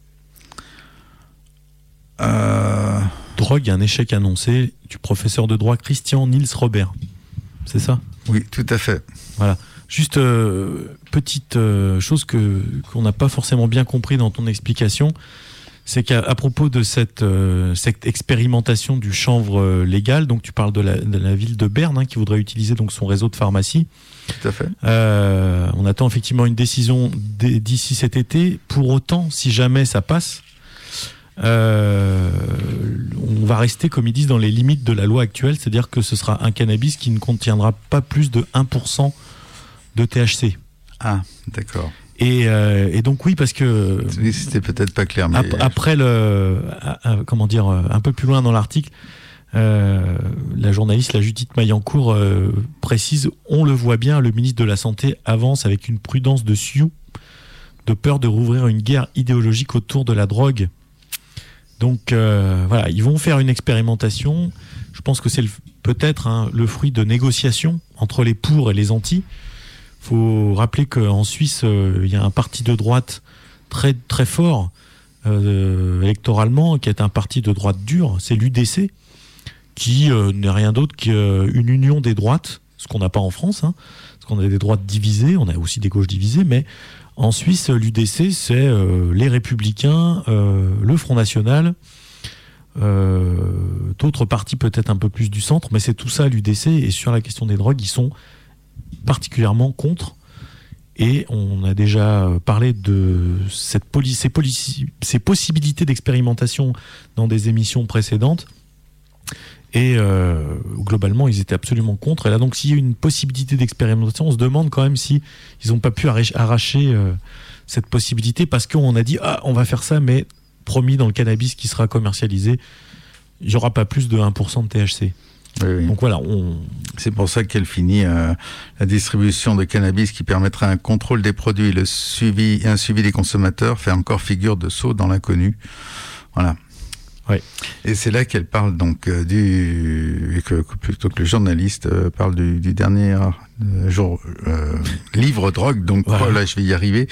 Euh... Drogue, un échec annoncé du professeur de droit Christian Niels Robert. C'est ça ? Oui, tout à fait. Voilà. Juste euh, petite euh, chose que qu'on n'a pas forcément bien compris dans ton explication, c'est qu'à à propos de cette euh, cette expérimentation du chanvre euh, légal, donc tu parles de la, de la ville de Berne hein, qui voudrait utiliser donc son réseau de pharmacies. Tout à fait. Euh, on attend effectivement une décision d- d'ici cet été. Pour autant, si jamais ça passe. Euh, on va rester, comme ils disent, dans les limites de la loi actuelle, c'est-à-dire que ce sera un cannabis qui ne contiendra pas plus de un pour cent de T H C. Ah, d'accord. Et, euh, et donc oui, parce que c'était peut-être pas clair. Mais... ap- après le, à, à, comment dire, un peu plus loin dans l'article, euh, la journaliste, la Judith Maillancourt, euh, précise, on le voit bien, le ministre de la Santé avance avec une prudence de sioux, de peur de rouvrir une guerre idéologique autour de la drogue. Donc euh, voilà, ils vont faire une expérimentation. Je pense que c'est le, peut-être hein, le fruit de négociations entre les pour et les anti. Il faut rappeler qu'en Suisse, euh, il y a un parti de droite très, très fort euh, électoralement, qui est un parti de droite dure, c'est l'U D C, qui euh, n'est rien d'autre qu'une union des droites, ce qu'on n'a pas en France, hein, parce qu'on a des droites divisées, on a aussi des gauches divisées, mais en Suisse, l'U D C, c'est euh, les Républicains, euh, le Front National, euh, d'autres partis peut-être un peu plus du centre, mais c'est tout ça l'U D C. Et sur la question des drogues, ils sont particulièrement contre. Et on a déjà parlé de cette poli- ces, poli- ces possibilités d'expérimentation dans des émissions précédentes. Et euh, globalement, ils étaient absolument contre. Et là, donc, s'il y a une possibilité d'expérimentation, on se demande quand même si ils n'ont pas pu arracher euh, cette possibilité, parce qu'on a dit ah, on va faire ça, mais promis, dans le cannabis qui sera commercialisé, il n'y aura pas plus de un pour cent de T H C. Oui, oui. Donc voilà, on... c'est pour ça qu'elle finit euh, la distribution de cannabis qui permettra un contrôle des produits, le suivi et un suivi des consommateurs fait encore figure de saut dans l'inconnu. Voilà. Ouais. Et c'est là qu'elle parle donc euh, du que, que plutôt que le journaliste euh, parle du, du dernier euh, jour euh, livre drogue, donc voilà. Oh, là je vais y arriver,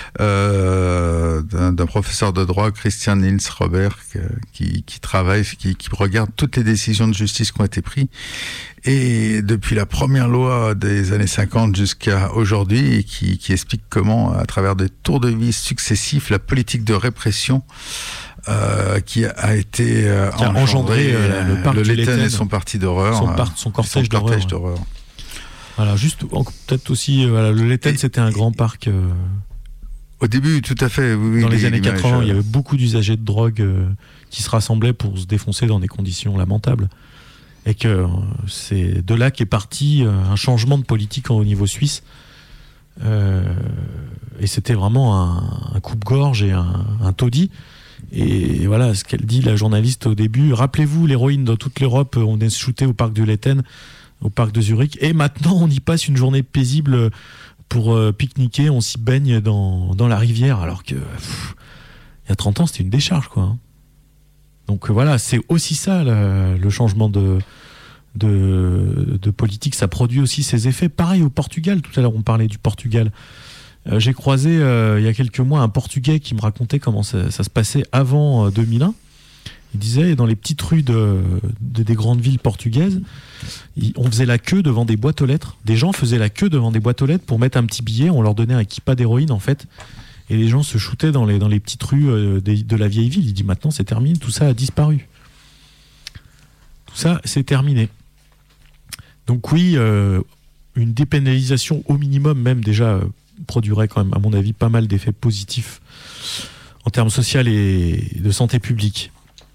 euh, d'un, d'un professeur de droit, Christian Niels Robert, qui, qui travaille, qui, qui regarde toutes les décisions de justice qui ont été prises, et depuis la première loi des années cinquante jusqu'à aujourd'hui, et qui, qui explique comment, à travers des tours de vis successifs, la politique de répression Euh, qui a été euh, qui a engendré, engendré euh, le parc le du Letton Letton et son parti d'horreur, son, par, son cortège, son cortège d'horreur. d'horreur. Voilà, juste peut-être aussi, euh, voilà, le Letton, c'était un grand parc. Euh, au début, tout à fait. Oui, dans les, les années images, quatre-vingts, euh... il y avait beaucoup d'usagers de drogue euh, qui se rassemblaient pour se défoncer dans des conditions lamentables. Et que euh, c'est de là qu'est parti euh, un changement de politique au niveau suisse. Euh, et c'était vraiment un, un coupe-gorge et un, un taudis. Et voilà ce qu'elle dit, la journaliste, au début. Rappelez-vous, l'héroïne dans toute l'Europe, on est shooté au parc de Letten, au parc de Zurich. Et maintenant, on y passe une journée paisible pour euh, pique-niquer. On s'y baigne dans, dans la rivière. Alors que, pff, il y a trente ans, c'était une décharge, quoi. Hein. Donc euh, voilà, c'est aussi ça, le, le changement de, de, de politique. Ça produit aussi ses effets. Pareil au Portugal. Tout à l'heure, on parlait du Portugal. Euh, j'ai croisé euh, il y a quelques mois un Portugais qui me racontait comment ça, ça se passait avant euh, deux mille un. Il disait, dans les petites rues de, de, des grandes villes portugaises, il, on faisait la queue devant des boîtes aux lettres. Des gens faisaient la queue devant des boîtes aux lettres pour mettre un petit billet. On leur donnait un kippa d'héroïne, en fait. Et les gens se shootaient dans les, dans les petites rues euh, de, de la vieille ville. Il dit, maintenant, c'est terminé. Tout ça a disparu. Tout ça, c'est terminé. Donc oui, euh, une dépénalisation au minimum, même déjà... Euh, produirait quand même, à mon avis, pas mal d'effets positifs en termes sociaux et de santé publique.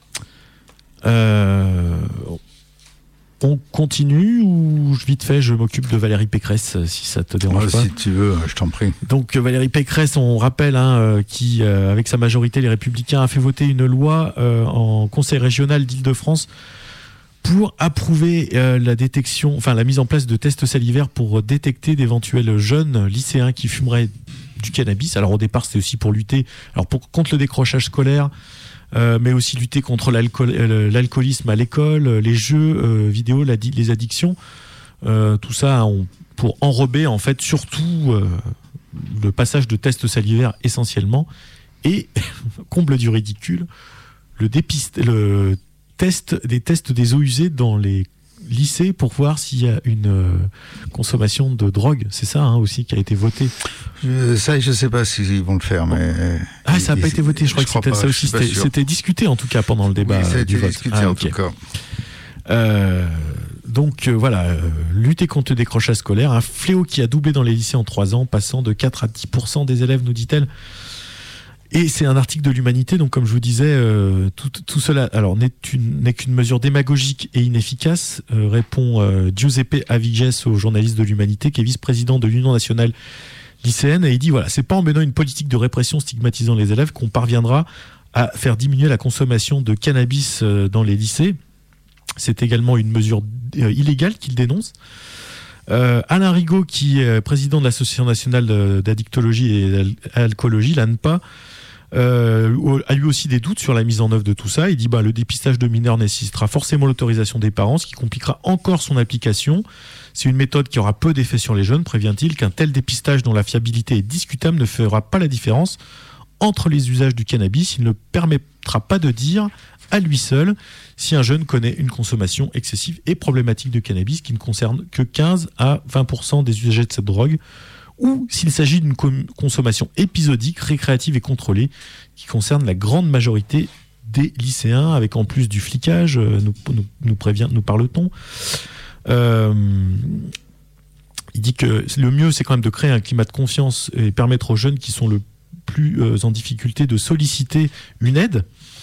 Euh, on continue ou vite fait, je m'occupe de Valérie Pécresse, si ça te dérange ouais, pas. Si tu veux, je t'en prie. Donc Valérie Pécresse, on rappelle, hein, euh, qui, euh, avec sa majorité, les Républicains, a fait voter une loi euh, en Conseil régional d'Île-de-France pour approuver euh, la détection, enfin la mise en place de tests salivaires pour détecter d'éventuels jeunes lycéens qui fumeraient du cannabis. Alors au départ, c'était aussi pour lutter, alors pour, contre le décrochage scolaire, euh, mais aussi lutter contre l'alcool, euh, l'alcoolisme à l'école, les jeux euh, vidéo, la, les addictions, euh, tout ça on, pour enrober en fait surtout euh, le passage de tests salivaires essentiellement et comble du ridicule, le dépiste, le Test, des tests des eaux usées dans les lycées pour voir s'il y a une euh, consommation de drogue. C'est ça hein, aussi qui a été voté. Je, ça, je ne sais pas s'ils vont le faire. Mais ah, ça n'a pas été voté. Je crois je que c'était pas, ça aussi. C'était, c'était discuté en tout cas pendant le débat oui, ça a du été vote. discuté ah, en okay. tout cas. Euh, donc euh, voilà, euh, lutter contre le décrochage scolaire, un fléau qui a doublé dans les lycées en trois ans, passant de quatre à dix pour cent des élèves, nous dit-elle. Et c'est un article de l'Humanité, donc comme je vous disais, euh, tout, tout cela alors, n'est, une, n'est qu'une mesure démagogique et inefficace, euh, répond euh, Giuseppe Aviges, au journaliste de l'Humanité, qui est vice-président de l'Union nationale lycéenne, et il dit, voilà, c'est pas en menant une politique de répression stigmatisant les élèves qu'on parviendra à faire diminuer la consommation de cannabis euh, dans les lycées. C'est également une mesure euh, illégale qu'il dénonce. Euh, Alain Rigaud, qui est président de l'Association nationale d'addictologie et d'alcoolologie, l'A N P A, Euh, a eu aussi des doutes sur la mise en œuvre de tout ça. Il dit bah, le dépistage de mineurs nécessitera forcément l'autorisation des parents, ce qui compliquera encore son application. C'est une méthode qui aura peu d'effet sur les jeunes, prévient-il, qu'un tel dépistage dont la fiabilité est discutable ne fera pas la différence entre les usages du cannabis. Il ne permettra pas de dire à lui seul si un jeune connaît une consommation excessive et problématique de cannabis qui ne concerne que quinze à vingt pour cent des usagers de cette drogue, ou s'il s'agit d'une consommation épisodique, récréative et contrôlée, qui concerne la grande majorité des lycéens, avec en plus du flicage, nous, nous, nous prévient, nous parle-t-on. Euh, il dit que le mieux, c'est quand même de créer un climat de confiance et permettre aux jeunes qui sont le plus euh, en difficulté de solliciter une aide.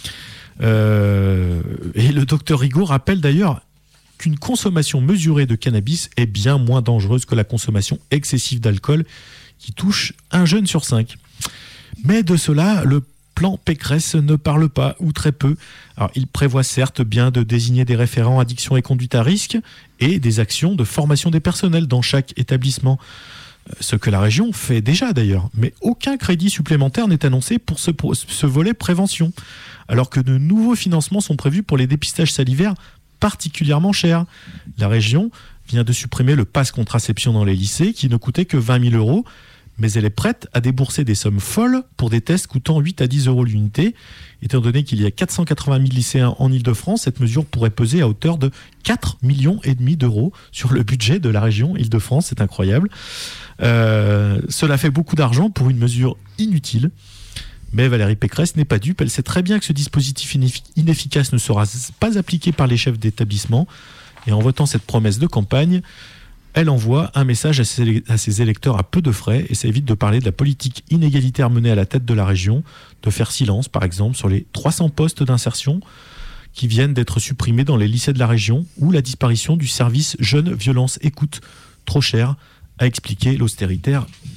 Euh, et le docteur Rigaud rappelle d'ailleurs qu'une consommation mesurée de cannabis est bien moins dangereuse que la consommation excessive d'alcool qui touche un jeune sur cinq. Mais de cela, le plan Pécresse ne parle pas, ou très peu. Alors, il prévoit certes bien de désigner des référents addiction et conduite à risque et des actions de formation des personnels dans chaque établissement. Ce que la région fait déjà d'ailleurs. Mais aucun crédit supplémentaire n'est annoncé pour ce, pour ce volet prévention, alors que de nouveaux financements sont prévus pour les dépistages salivaires particulièrement cher. La région vient de supprimer le pass contraception dans les lycées qui ne coûtait que vingt mille euros, mais elle est prête à débourser des sommes folles pour des tests coûtant huit à dix euros l'unité. Étant donné qu'il y a quatre cent quatre-vingt mille lycéens en Île-de-France, cette mesure pourrait peser à hauteur de quatre millions et demi d'euros sur le budget de la région Île-de-France. C'est incroyable. Euh, cela fait beaucoup d'argent pour une mesure inutile. Mais Valérie Pécresse n'est pas dupe, elle sait très bien que ce dispositif inefficace ne sera pas appliqué par les chefs d'établissement. Et en votant cette promesse de campagne, elle envoie un message à ses, à ses électeurs à peu de frais, et ça évite de parler de la politique inégalitaire menée à la tête de la région, de faire silence par exemple sur les trois cents postes d'insertion qui viennent d'être supprimés dans les lycées de la région, ou la disparition du service Jeunes Violence Écoute, trop cher, a expliqué l'austéritaire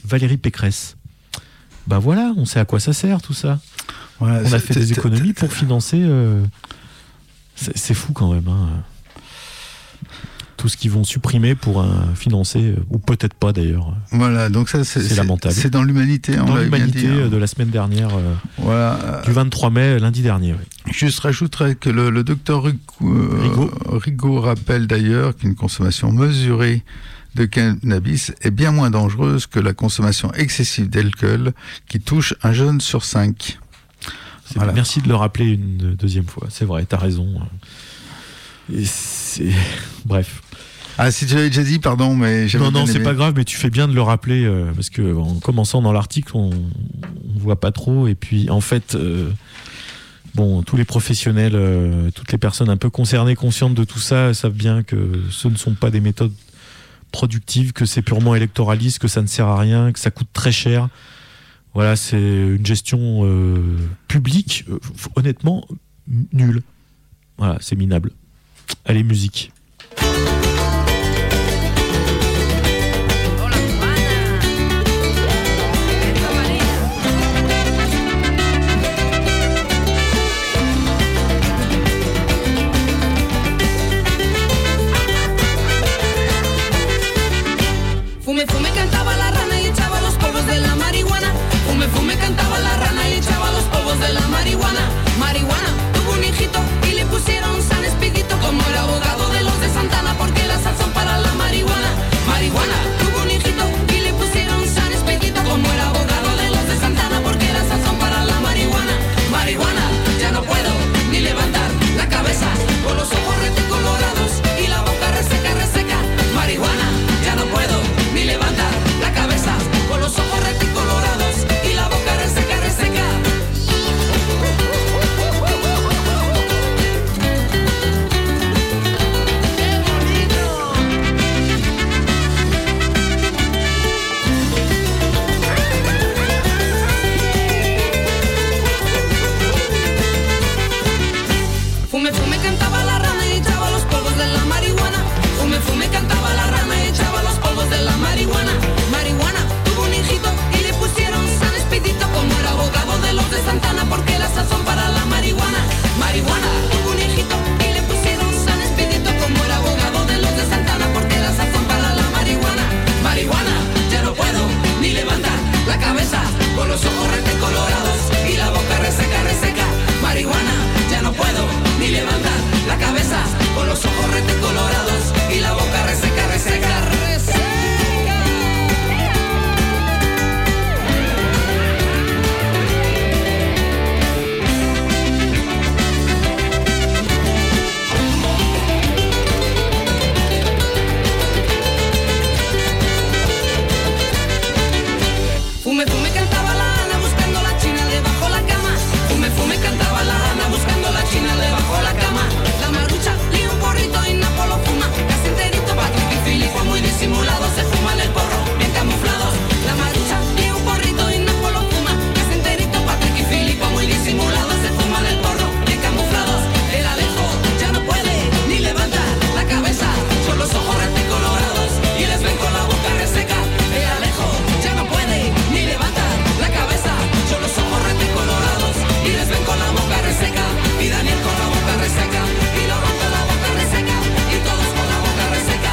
Valérie Pécresse. Bah voilà, on sait à quoi ça sert tout ça. Voilà, on a fait des économies pour financer. Euh, c'est, c'est fou quand même. Hein. Tout ce qu'ils vont supprimer pour euh, financer, euh, ou peut-être pas d'ailleurs. Voilà, donc ça c'est, c'est, c'est lamentable. C'est dans l'humanité. Dans on l'humanité bien dit, hein. de la semaine dernière, euh, voilà. du vingt-trois mai, lundi dernier. Oui. Juste rajouterais que le, le docteur Rigaud, euh, Rigaud. Rigaud rappelle d'ailleurs qu'une consommation mesurée de cannabis est bien moins dangereuse que la consommation excessive d'alcool qui touche un jeune sur cinq. Voilà. Merci de le rappeler une deuxième fois. C'est vrai, t'as raison. Et c'est... Bref. Ah, si tu l'avais déjà dit, pardon, mais j'avais Non, non, bien c'est aimé. pas grave, mais tu fais bien de le rappeler euh, parce que en commençant dans l'article, on, on voit pas trop. Et puis, en fait, euh, bon, tous les professionnels, euh, toutes les personnes un peu concernées, conscientes de tout ça, savent bien que ce ne sont pas des méthodes productives, que c'est purement électoraliste, que ça ne sert à rien, que ça coûte très cher. Voilà, c'est une gestion euh, publique, euh, honnêtement, m- nulle. Voilà, c'est minable. Allez, musique. Fume, fume, cantaba la rana y echaba los polvos de la marihuana. Fume, fume, cantaba la rana y echaba los polvos de la marihuana. Marihuana, tuvo un hijito y le pusieron San Expedito, como el abogado de los de Santana, porque la sazón para la marihuana. Marihuana, tuvo un hijito y le pusieron San Expedito, como el abogado de los de Santana, porque la sazón para la marihuana. Marihuana, ya no puedo ni levantar la cabeza, con los ojos reticolorados y la boca reseca, reseca. Marihuana, ya no puedo ni levantar la cabeza, con los ojos reticolorados y la boca reseca, reseca. Fume, fume, cantaba la rana y echaba los polvos de la marihuana. Fume, fume, cantaba la rana y echaba los polvos de la marihuana. Marihuana, tuvo un hijito y le pusieron San Expedito, como el abogado de los de Santana, porque la sazón para la marihuana. Marihuana, tuvo un hijito y le pusieron San Expedito, como el abogado de los de Santana, porque la sazón para la marihuana. Marihuana, ya no puedo ni levantar la cabeza, con los ojos reticolorados y la boca reseca, reseca. Marihuana, ya no puedo ni levantar la cabeza, con los ojos reticolorados y la boca reseca, reseca, reseca. Fume, fume, cantaba la Ana buscando la china debajo la cama. Fume, fume, cantaba la Ana buscando la china debajo la cama. La marucha lee un porrito y Napo lo fuma casi enterito. Patrick y Filipo muy disimulados se fuman el porro bien camuflados. La marucha lee un porrito y Napo lo fuma casi enterito. Patrick y Filipo muy disimulados se fuman el porro bien camuflados. El Alejo ya no puede ni levantar la cabeza, con los ojos reticolorados y les ven con la boca reseca. El Alejo ya no puede ni levantar la cabeza, con los ojos reticolorados y les ven con la boca reseca. Y Daniel con la boca reseca, y Laurent con la boca reseca, y todos con la boca reseca.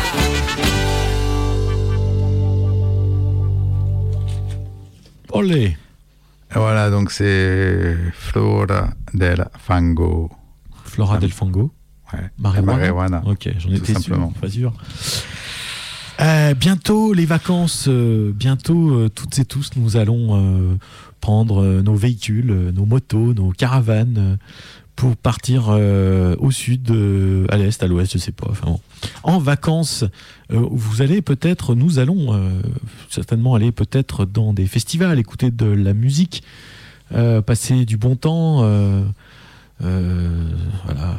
Olé. Et voilà, donc c'est Flora del Fango. Flora del Fango. Ouais. Marijuana. Marijuana. Ok, j'en Tout étais sûr, simplement. pas sûr. Euh, bientôt les vacances, euh, bientôt euh, toutes et tous nous allons euh, prendre euh, nos véhicules, euh, nos motos, nos caravanes euh, pour partir euh, au sud, euh, à l'est, à l'ouest, je sais pas. Enfin bon. En vacances, euh, vous allez peut-être, nous allons euh, certainement aller peut-être dans des festivals, écouter de la musique, euh, passer du bon temps, euh, euh, voilà.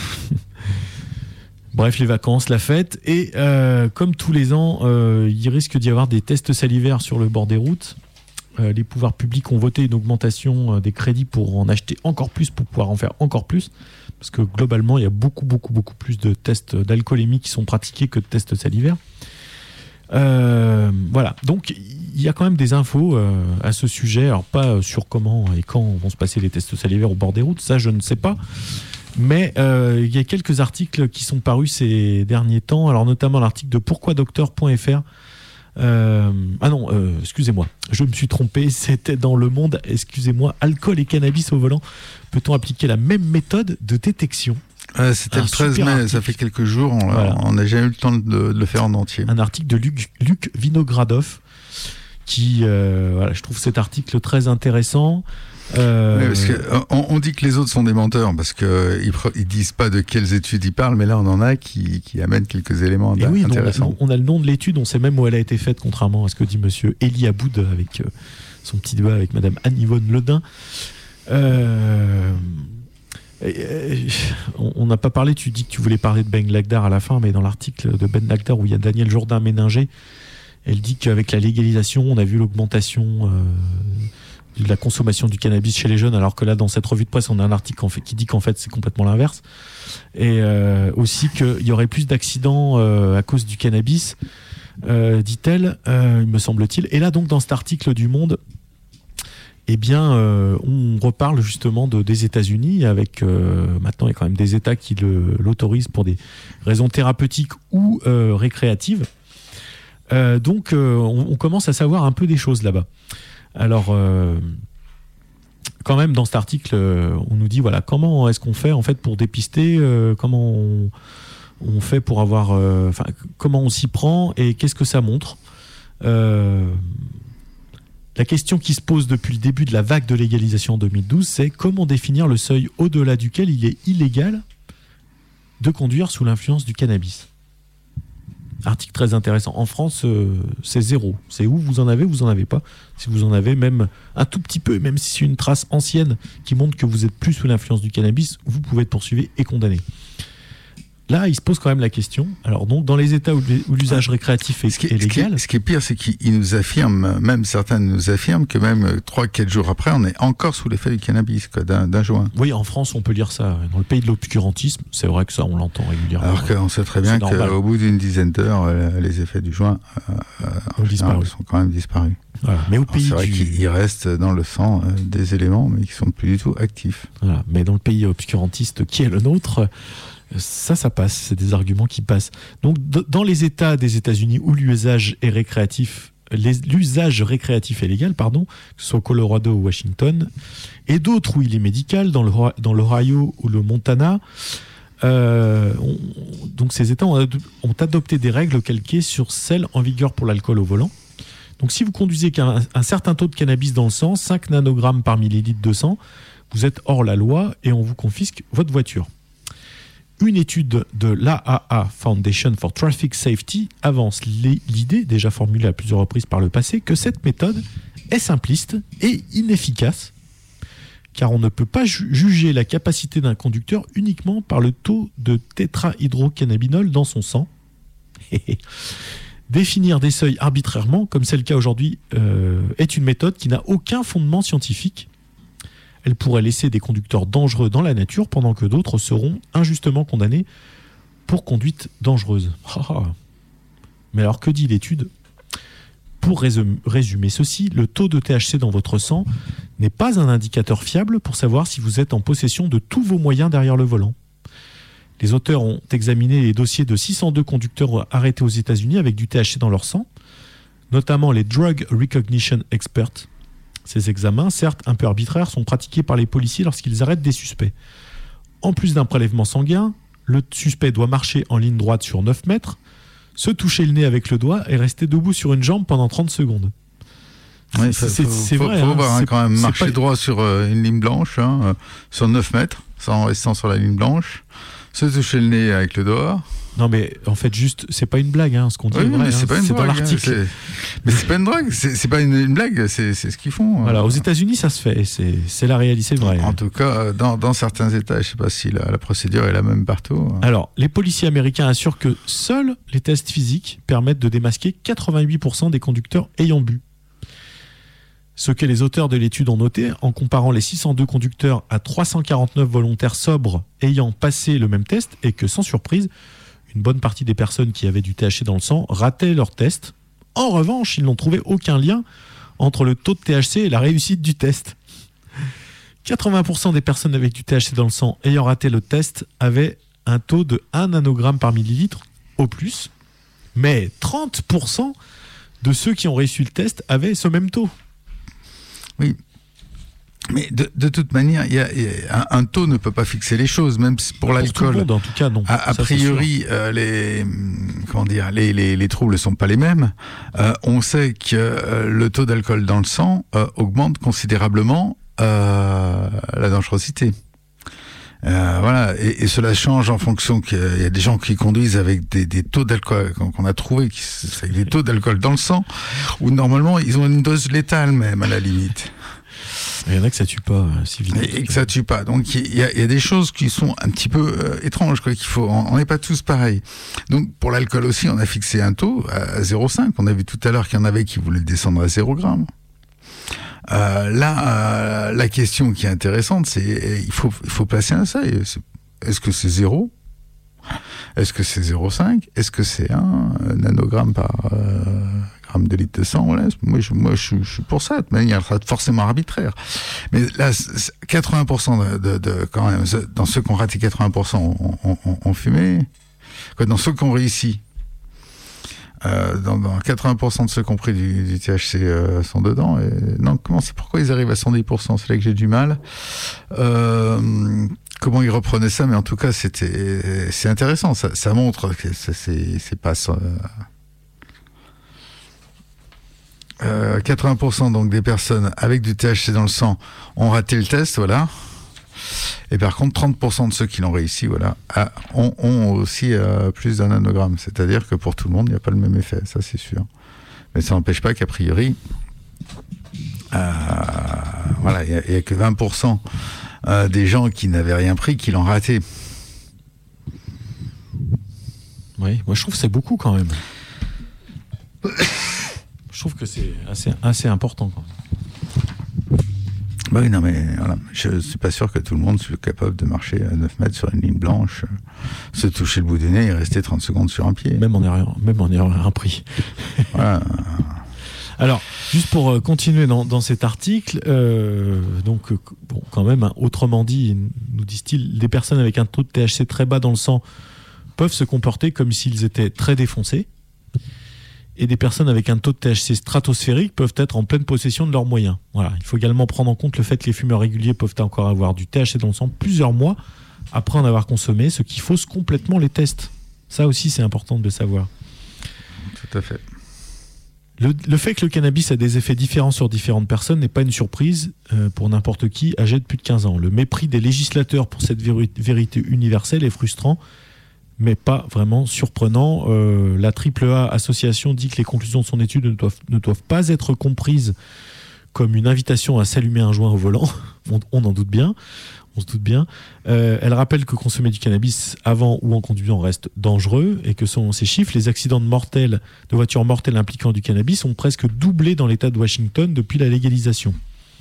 Bref, les vacances, la fête. Et euh, comme tous les ans, euh, il risque d'y avoir des tests salivaires sur le bord des routes. Euh, les pouvoirs publics ont voté une augmentation euh, des crédits pour en acheter encore plus, pour pouvoir en faire encore plus. Parce que globalement, il y a beaucoup, beaucoup, beaucoup plus de tests d'alcoolémie qui sont pratiqués que de tests salivaires. Euh, voilà. Donc, il y a quand même des infos euh, à ce sujet. Alors, pas sur comment et quand vont se passer les tests salivaires au bord des routes, ça, je ne sais pas. Mais euh, il y a quelques articles qui sont parus ces derniers temps. Alors, notamment l'article de pourquoi docteur point f r. Euh, ah non, euh, excusez-moi, je me suis trompé. C'était dans Le Monde. Excusez-moi, alcool et cannabis au volant. Peut-on appliquer la même méthode de détection ? Euh, c'était un le treize mai, article. Ça fait quelques jours, on voilà. n'a jamais eu le temps de, de le faire en entier. Un article de Luc, Luc Vinogradov, qui, euh, voilà, je trouve cet article très intéressant. Euh... Oui, parce que, on, on dit que les autres sont des menteurs, parce qu'ils ne disent pas de quelles études ils parlent, mais là on en a qui, qui amènent quelques éléments Et oui, intéressants. On a, on a le nom de l'étude, on sait même où elle a été faite, contrairement à ce que dit monsieur Elie Aboud, avec euh, son petit débat avec madame Anne-Yvonne Ledin. Euh... On n'a pas parlé, tu dis que tu voulais parler de Ben Lagdar à la fin, mais dans l'article de Ben Lagdar où il y a Daniel Jourdain-Méninger, elle dit qu'avec la légalisation, on a vu l'augmentation euh, de la consommation du cannabis chez les jeunes, alors que là, dans cette revue de presse, on a un article en fait, qui dit qu'en fait, c'est complètement l'inverse. Et euh, aussi qu'il y aurait plus d'accidents euh, à cause du cannabis, euh, dit-elle, euh, il me semble-t-il. Et là, donc, dans cet article du Monde, eh bien, euh, on reparle justement de, des États-Unis avec euh, maintenant il y a quand même des États qui le, l'autorisent pour des raisons thérapeutiques ou euh, récréatives. Euh, donc, euh, on, on commence à savoir un peu des choses là-bas. Alors, euh, quand même, dans cet article, euh, on nous dit voilà comment est-ce qu'on fait en fait pour dépister, euh, comment on, on fait pour avoir, enfin, euh, comment on s'y prend et qu'est-ce que ça montre. Euh, La question qui se pose depuis le début de la vague de légalisation en deux mille douze, c'est comment définir le seuil au-delà duquel il est illégal de conduire sous l'influence du cannabis. Article très intéressant. En France, euh, c'est zéro. C'est où vous en avez, vous en avez pas. Si vous en avez même un tout petit peu, même si c'est une trace ancienne qui montre que vous êtes plus sous l'influence du cannabis, vous pouvez être poursuivi et condamné. Là, il se pose quand même la question. Alors, donc, dans les États où l'usage récréatif est, ce qui est, est légal... Ce qui est, ce qui est pire, c'est qu'ils nous affirment, même certains nous affirment, que même trois quatre jours après, on est encore sous l'effet du cannabis, quoi, d'un, d'un joint. Oui, en France, on peut lire ça. Dans le pays de l'obscurantisme, c'est vrai que ça, on l'entend régulièrement. Alors qu'on sait très bien qu'au bout d'une dizaine d'heures, les effets du joint euh, en général, sont quand même disparus. Voilà. Mais au pays c'est vrai du... qu'il reste dans le sang euh, des éléments, mais qui ne sont plus du tout actifs. Voilà. Mais dans le pays obscurantiste qui est le nôtre... Ça, ça passe, c'est des arguments qui passent. Donc, d- dans les États des États-Unis où l'usage est récréatif, les, l'usage récréatif est légal, pardon, que ce soit au Colorado ou Washington, et d'autres où il est médical, dans, le, dans l'Ohio ou le Montana, euh, on, donc ces États ont, ad- ont adopté des règles calquées sur celles en vigueur pour l'alcool au volant. Donc, si vous conduisez qu'un un certain taux de cannabis dans le sang, cinq nanogrammes par millilitre de sang, vous êtes hors la loi et on vous confisque votre voiture. Une étude de l'A A A Foundation for Traffic Safety avance l'idée, déjà formulée à plusieurs reprises par le passé, que cette méthode est simpliste et inefficace, car on ne peut pas ju- juger la capacité d'un conducteur uniquement par le taux de tétrahydrocannabinol dans son sang. Définir des seuils arbitrairement, comme c'est le cas aujourd'hui, euh, est une méthode qui n'a aucun fondement scientifique. Elle pourrait laisser des conducteurs dangereux dans la nature pendant que d'autres seront injustement condamnés pour conduite dangereuse. Mais alors que dit l'étude ? Pour résumer ceci, le taux de T H C dans votre sang n'est pas un indicateur fiable pour savoir si vous êtes en possession de tous vos moyens derrière le volant. Les auteurs ont examiné les dossiers de six cent deux conducteurs arrêtés aux États-Unis avec du T H C dans leur sang, notamment les Drug Recognition Experts. Ces examens, certes un peu arbitraires, sont pratiqués par les policiers lorsqu'ils arrêtent des suspects. En plus d'un prélèvement sanguin, le suspect doit marcher en ligne droite sur neuf mètres, se toucher le nez avec le doigt et rester debout sur une jambe pendant trente secondes. Oui, c'est, c'est, c'est vrai. Il faut, faut hein, hein, quand même marcher pas... droit sur euh, une ligne blanche, hein, euh, sur neuf mètres, en restant sur la ligne blanche, se toucher le nez avec le doigt. Non mais en fait juste c'est pas une blague hein, ce qu'on dit oui, est vrai, mais c'est hein, pas une c'est drague, dans l'article. Hein, c'est... Mais c'est pas une drague, c'est, c'est pas une, une blague, c'est, c'est ce qu'ils font. Voilà, aux États-Unis ça se fait, c'est, c'est la réalité, c'est vrai. En tout cas, dans, dans certains États, je sais pas si la, la procédure est la même partout. Alors, les policiers américains assurent que seuls les tests physiques permettent de démasquer quatre-vingt-huit pour cent des conducteurs ayant bu. Ce que les auteurs de l'étude ont noté, en comparant les six cent deux conducteurs à trois cent quarante-neuf volontaires sobres ayant passé le même test, est que sans surprise, une bonne partie des personnes qui avaient du T H C dans le sang rataient leur test En revanche, ils n'ont trouvé aucun lien entre le taux de T H C et la réussite du test. quatre-vingts pour cent des personnes avec du T H C dans le sang ayant raté le test avaient un taux de un nanogramme par millilitre au plus, mais trente pour cent de ceux qui ont réussi le test avaient ce même taux. Oui. Mais de, de toute manière, y a, y a, un, un taux ne peut pas fixer les choses, même pour, pour l'alcool. Tout le monde, en tout cas, non. A, a Ça, priori, euh, les comment dire, les, les, les troubles ne sont pas les mêmes. Euh, on sait que euh, le taux d'alcool dans le sang euh, augmente considérablement euh, la dangerosité. Euh, voilà, et, et cela change en fonction qu'il y a des gens qui conduisent avec des, des taux d'alcool qu'on a trouvé, qui, avec des taux d'alcool dans le sang, où normalement ils ont une dose létale même à la limite. Il y en a que ça tue pas si vite. Et, et que ça tue pas. Donc il y a, il y a des choses qui sont un petit peu euh, étranges, quoi. Qu'il faut. On n'est pas tous pareils. Donc pour l'alcool aussi, on a fixé un taux à zéro virgule cinq. On a vu tout à l'heure qu'il y en avait qui voulaient le descendre à zéro gramme. Euh, là, euh, la question qui est intéressante, c'est il faut il faut placer un seuil. Est-ce que c'est zéro ? Est-ce que c'est zéro virgule cinq ? Est-ce que c'est un nanogramme par euh, gramme de litre de sang ? Voilà. Moi, je, moi je, je suis pour ça. De toute manière, ça sera forcément arbitraire. Mais là, quatre-vingts pour cent de, de, de quand même, dans ceux qui ont raté, quatre-vingts pour cent ont, ont, ont, ont fumé. Quoi, dans ceux qui ont réussi, euh, dans, dans quatre-vingts pour cent de ceux qui ont pris du, du T H C euh, sont dedans. Et, non, comment c'est pourquoi ils arrivent à cent dix pour cent ? C'est là que j'ai du mal. Euh, Comment ils reprenaient ça, mais en tout cas, c'était, c'est intéressant. Ça, ça montre que c'est, c'est, c'est pas ça. Euh, quatre-vingts pour cent donc des personnes avec du T H C dans le sang ont raté le test, voilà. Et par contre, trente pour cent de ceux qui l'ont réussi, voilà, a, ont, ont aussi euh, plus d'un nanogramme. C'est-à-dire que pour tout le monde, il n'y a pas le même effet, ça c'est sûr. Mais ça n'empêche pas qu'a priori, euh, voilà, il n'y a, a que vingt pour cent Euh, des gens qui n'avaient rien pris, qui l'ont raté. Oui, moi je trouve que c'est beaucoup quand même. Je trouve que c'est assez, assez important quand même. Bah oui, non mais voilà, je suis pas sûr que tout le monde soit capable de marcher à neuf mètres sur une ligne blanche, se toucher le bout du nez et rester trente secondes sur un pied. Même en ayant, même en ayant un prix. Voilà. Alors, juste pour euh, continuer dans, dans cet article, euh, donc, euh, bon, quand même, hein, autrement dit, nous disent-ils, les personnes avec un taux de T H C très bas dans le sang peuvent se comporter comme s'ils étaient très défoncés, et des personnes avec un taux de T H C stratosphérique peuvent être en pleine possession de leurs moyens. Voilà. Il faut également prendre en compte le fait que les fumeurs réguliers peuvent encore avoir du T H C dans le sang plusieurs mois après en avoir consommé, ce qui fausse complètement les tests. Ça aussi, c'est important de le savoir. Tout à fait. Le, le fait que le cannabis a des effets différents sur différentes personnes n'est pas une surprise euh, pour n'importe qui âgé de plus de quinze ans. Le mépris des législateurs pour cette véri- vérité universelle est frustrant, mais pas vraiment surprenant. Euh, la triple A Association dit que les conclusions de son étude ne doivent, ne doivent pas être comprises comme une invitation à s'allumer un joint au volant. On, on en doute bien. On se doute bien. Euh, elle rappelle que consommer du cannabis avant ou en conduisant reste dangereux et que selon ces chiffres, les accidents de, mortels, de voitures mortelles impliquant du cannabis ont presque doublé dans l'État de Washington depuis la légalisation.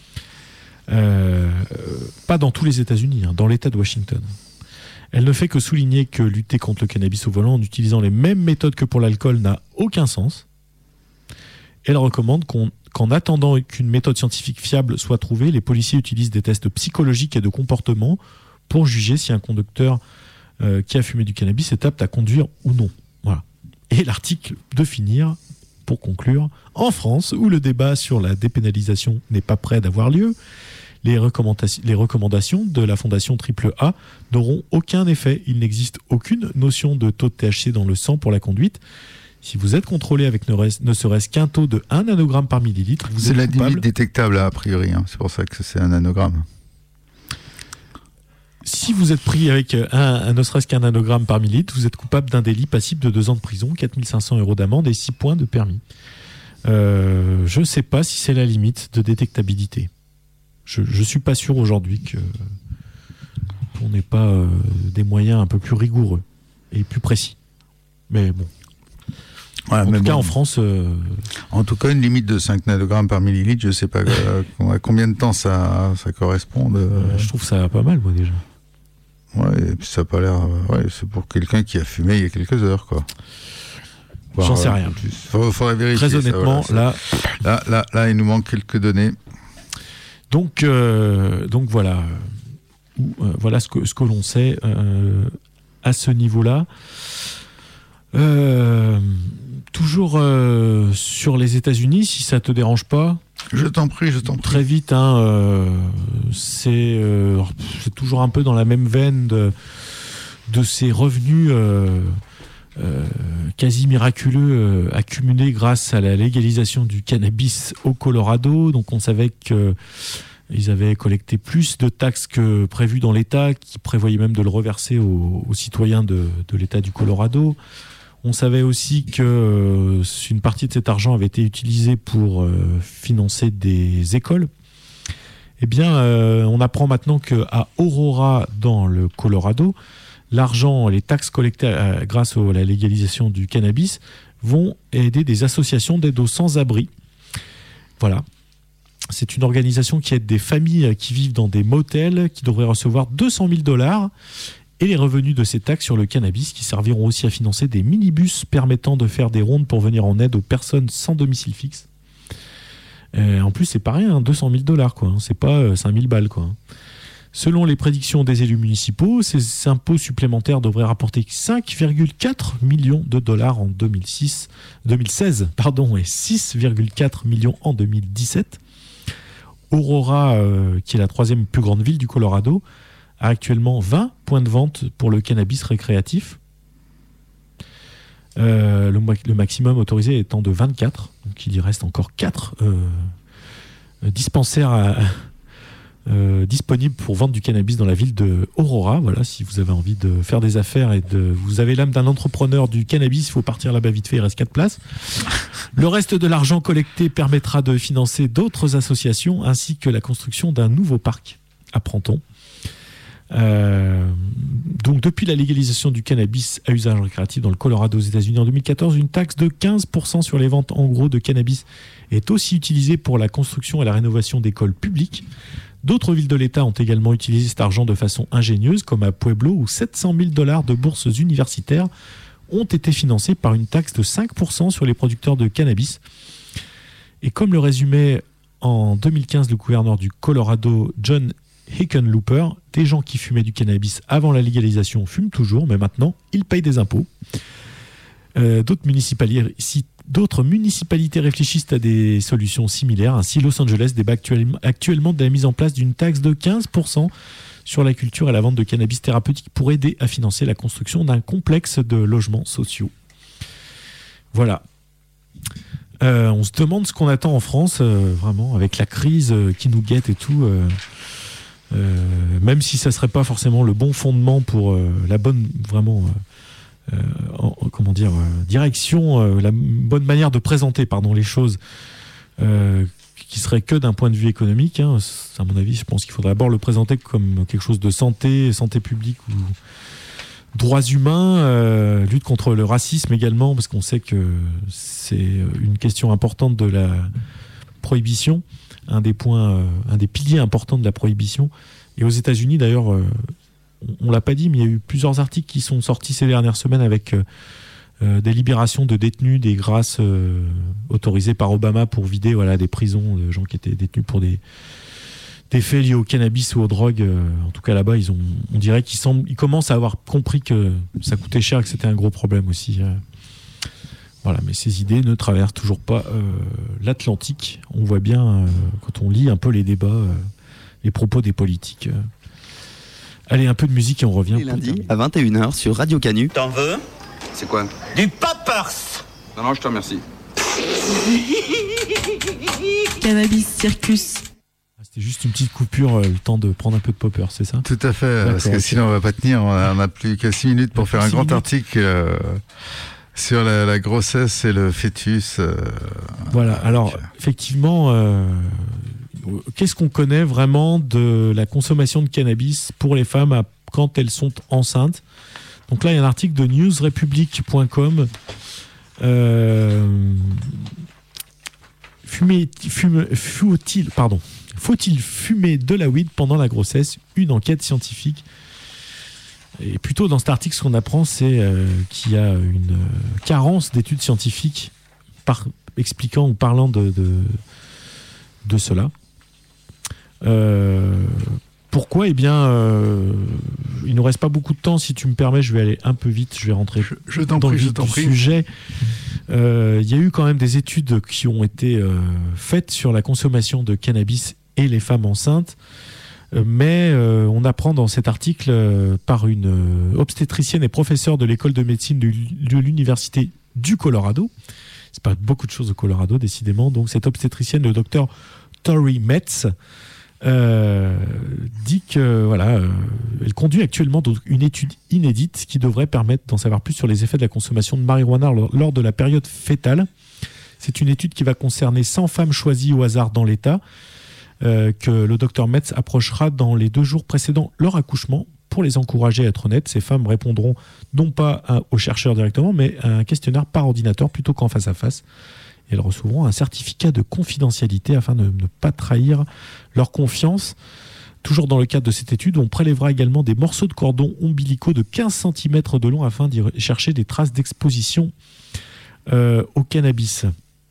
Euh, pas dans tous les États-Unis, hein, dans l'État de Washington. Elle ne fait que souligner que lutter contre le cannabis au volant en utilisant les mêmes méthodes que pour l'alcool n'a aucun sens. Elle recommande qu'on qu'en attendant qu'une méthode scientifique fiable soit trouvée, les policiers utilisent des tests psychologiques et de comportement pour juger si un conducteur euh, qui a fumé du cannabis est apte à conduire ou non. Voilà. Et l'article de finir, pour conclure, en France, où le débat sur la dépénalisation n'est pas près d'avoir lieu, les recommandations, les recommandations de la Fondation Triple A n'auront aucun effet. Il n'existe aucune notion de taux de T H C dans le sang pour la conduite. Si vous êtes contrôlé avec ne, reste, ne serait-ce qu'un taux de un nanogramme par millilitre, vous c'est êtes la coupable. limite détectable a priori, hein. C'est pour ça que c'est un nanogramme. Si vous êtes pris avec un, un ne serait-ce qu'un nanogramme par millilitre, vous êtes coupable d'un délit passible de deux ans de prison, quatre mille cinq cents euros d'amende et six points de permis. Euh, je ne sais pas si c'est la limite de détectabilité. Je ne suis pas sûr aujourd'hui que, qu'on n'ait pas euh, des moyens un peu plus rigoureux et plus précis. Mais bon. Voilà, en mais tout bon, cas, en France... Euh... En tout cas, une limite de cinq nanogrammes par millilitre, je ne sais pas euh, à combien de temps ça, ça correspond. De... Euh, je trouve ça pas mal, moi, déjà. Ouais, et puis ça n'a pas l'air... Ouais, c'est pour quelqu'un qui a fumé il y a quelques heures, quoi. J'en sais rien. Il faudrait vérifier. Très honnêtement, ça, voilà, ça. là, là, là, là, il nous manque quelques données. Donc, euh, donc voilà, euh, voilà ce que, ce que l'on sait euh, à ce niveau-là. Euh, toujours euh, sur les États-Unis, si ça te dérange pas. Je t'en prie, je t'en prie. Très vite, hein, euh, c'est, euh, c'est toujours un peu dans la même veine de, de ces revenus euh, euh, quasi miraculeux euh, accumulés grâce à la légalisation du cannabis au Colorado. Donc on savait que ils avaient collecté plus de taxes que prévu dans l'État, qui prévoyait même de le reverser aux, aux citoyens de, de l'État du Colorado. On savait aussi que euh, une partie de cet argent avait été utilisée pour euh, financer des écoles. Eh bien, euh, on apprend maintenant qu'à Aurora, dans le Colorado, l'argent, les taxes collectées euh, grâce à la légalisation du cannabis vont aider des associations d'aide aux sans-abri. Voilà. C'est une organisation qui aide des familles qui vivent dans des motels, qui devraient recevoir deux cent mille dollars. Et les revenus de ces taxes sur le cannabis qui serviront aussi à financer des minibus permettant de faire des rondes pour venir en aide aux personnes sans domicile fixe. Euh, en plus, c'est pas rien, hein, deux cent mille dollars, quoi. Hein, c'est pas euh, cinq mille balles, quoi. Hein. Selon les prédictions des élus municipaux, ces impôts supplémentaires devraient rapporter cinq virgule quatre millions de dollars en deux mille six, deux mille seize pardon, et six virgule quatre millions en deux mille dix-sept. Aurora, euh, qui est la troisième plus grande ville du Colorado, a actuellement vingt points de vente pour le cannabis récréatif. Euh, le, le maximum autorisé étant de vingt-quatre. Donc il y reste encore quatre euh, dispensaires à, euh, disponibles pour vendre du cannabis dans la ville de Aurora. Voilà, si vous avez envie de faire des affaires et de, vous avez l'âme d'un entrepreneur du cannabis, il faut partir là-bas vite fait, il reste quatre places. Le reste de l'argent collecté permettra de financer d'autres associations ainsi que la construction d'un nouveau parc, apprend-on. Euh, donc depuis la légalisation du cannabis à usage récréatif dans le Colorado aux États-Unis en deux mille quatorze, une taxe de quinze pour cent sur les ventes en gros de cannabis est aussi utilisée pour la construction et la rénovation d'écoles publiques. D'autres villes de l'État ont également utilisé cet argent de façon ingénieuse, comme à Pueblo où sept cent mille dollars de bourses universitaires ont été financées par une taxe de cinq pour cent sur les producteurs de cannabis. Et comme le résumait en deux mille quinze le gouverneur du Colorado, John Hickenlooper, des gens qui fumaient du cannabis avant la légalisation fument toujours, mais maintenant, ils payent des impôts. Euh, d'autres, municipalités, si, d'autres municipalités réfléchissent à des solutions similaires. Ainsi, Los Angeles débat actuellement, actuellement de la mise en place d'une taxe de quinze pour cent sur la culture et la vente de cannabis thérapeutique pour aider à financer la construction d'un complexe de logements sociaux. Voilà. Euh, on se demande ce qu'on attend en France, euh, vraiment, avec la crise euh, qui nous guette et tout. Euh, Euh, même si ça serait pas forcément le bon fondement pour euh, la bonne vraiment euh, euh, en, comment dire euh, direction, euh, la bonne manière de présenter pardon les choses, euh, qui serait que d'un point de vue économique. Hein, à mon avis, je pense qu'il faudrait d'abord le présenter comme quelque chose de santé, santé publique ou droits humains, euh, lutte contre le racisme également, parce qu'on sait que c'est une question importante de la prohibition. Un des points, euh, un des piliers importants de la prohibition. Et aux États-Unis, d'ailleurs, euh, on, on l'a pas dit, mais il y a eu plusieurs articles qui sont sortis ces dernières semaines avec euh, euh, des libérations de détenus, des grâces euh, autorisées par Obama pour vider, voilà, des prisons de gens qui étaient détenus pour des des faits liés au cannabis ou aux drogues. Euh, en tout cas, là-bas, ils ont, on dirait qu'ils semblent, ils commencent à avoir compris que ça coûtait cher et que c'était un gros problème aussi. Euh. Voilà, mais ces idées ne traversent toujours pas euh, l'Atlantique. On voit bien, euh, quand on lit un peu les débats, euh, les propos des politiques. Euh. Allez, un peu de musique et on revient. Les lundis à vingt et une heures sur Radio Canu. T'en veux? C'est quoi? Du poppers. Non, non, je te remercie. Cannabis Circus. C'était juste une petite coupure, euh, le temps de prendre un peu de popper, c'est ça? Tout à fait, D'accord, parce que okay. sinon on va pas tenir. On n'a plus que six minutes pour faire un grand minutes. article. Euh... Sur la, la grossesse et le fœtus. Euh, voilà, alors effectivement, euh, qu'est-ce qu'on connaît vraiment de la consommation de cannabis pour les femmes à, quand elles sont enceintes? Donc là, il y a un article de news republic point com. Euh, fumer, fume, faut-il, pardon, faut-il fumer de la weed pendant la grossesse? Une enquête scientifique Et plutôt dans cet article, ce qu'on apprend, c'est euh, qu'il y a une carence d'études scientifiques par, expliquant ou parlant de, de, de cela. Euh, pourquoi ? Eh bien, euh, il ne nous reste pas beaucoup de temps. Si tu me permets, je vais aller un peu vite. Je vais rentrer je, je t'en dans prie, le vif je t'en du prie. sujet. Euh, il y a eu quand même des études qui ont été euh, faites sur la consommation de cannabis et les femmes enceintes. Mais euh, on apprend dans cet article euh, par une euh, obstétricienne et professeure de l'école de médecine de, de l'université du Colorado. C'est pas beaucoup de choses au Colorado, décidément. Donc cette obstétricienne, le docteur Tori Metz, euh, dit que voilà, euh, elle conduit actuellement donc une étude inédite qui devrait permettre d'en savoir plus sur les effets de la consommation de marijuana lors, lors de la période fœtale. C'est une étude qui va concerner cent femmes choisies au hasard dans l'État. Euh, que le docteur Metz approchera dans les deux jours précédant leur accouchement pour les encourager à être honnêtes. Ces femmes répondront non pas à, aux chercheurs directement, mais à un questionnaire par ordinateur plutôt qu'en face à face. Et elles recevront un certificat de confidentialité afin de ne pas trahir leur confiance. Toujours dans le cadre de cette étude, on prélèvera également des morceaux de cordon ombilicaux de quinze centimètres de long afin d'y chercher des traces d'exposition euh, au cannabis.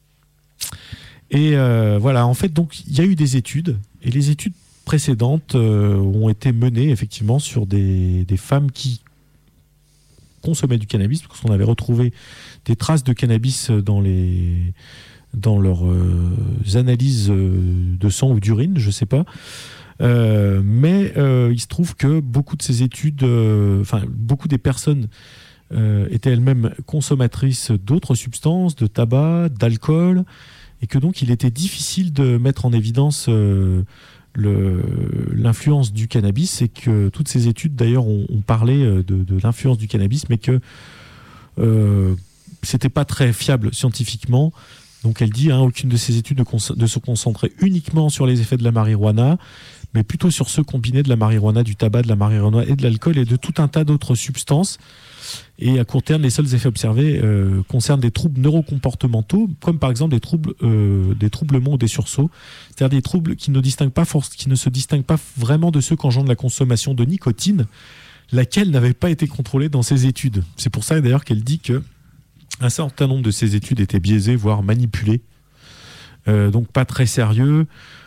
Et euh, voilà, en fait, donc il y a eu des études, et les études précédentes euh, ont été menées effectivement sur des, des femmes qui consommaient du cannabis, parce qu'on avait retrouvé des traces de cannabis dans, les, dans leurs euh, analyses de sang ou d'urine, je ne sais pas. Euh, mais euh, il se trouve que beaucoup de ces études, euh, enfin beaucoup des personnes euh, étaient elles-mêmes consommatrices d'autres substances, de tabac, d'alcool, et que donc il était difficile de mettre en évidence euh, le, l'influence du cannabis, et que toutes ces études d'ailleurs ont, ont parlé de, de l'influence du cannabis, mais que euh, c'était pas très fiable scientifiquement. Donc elle dit, hein, aucune de ces études ne, cons- de se concentrer uniquement sur les effets de la marijuana, mais plutôt sur ceux combinés de la marijuana, du tabac, de la marijuana et de l'alcool et de tout un tas d'autres substances. Et à court terme, les seuls effets observés euh, concernent des troubles neurocomportementaux, comme par exemple des troubles, euh, des troublements ou des sursauts, c'est-à-dire des troubles qui ne distinguent pas force, qui ne se distinguent pas vraiment de ceux qu'engendre la consommation de nicotine, laquelle n'avait pas été contrôlée dans ces études. C'est pour ça d'ailleurs qu'elle dit que un certain nombre de ces études étaient biaisées, voire manipulées, euh, donc pas très sérieux.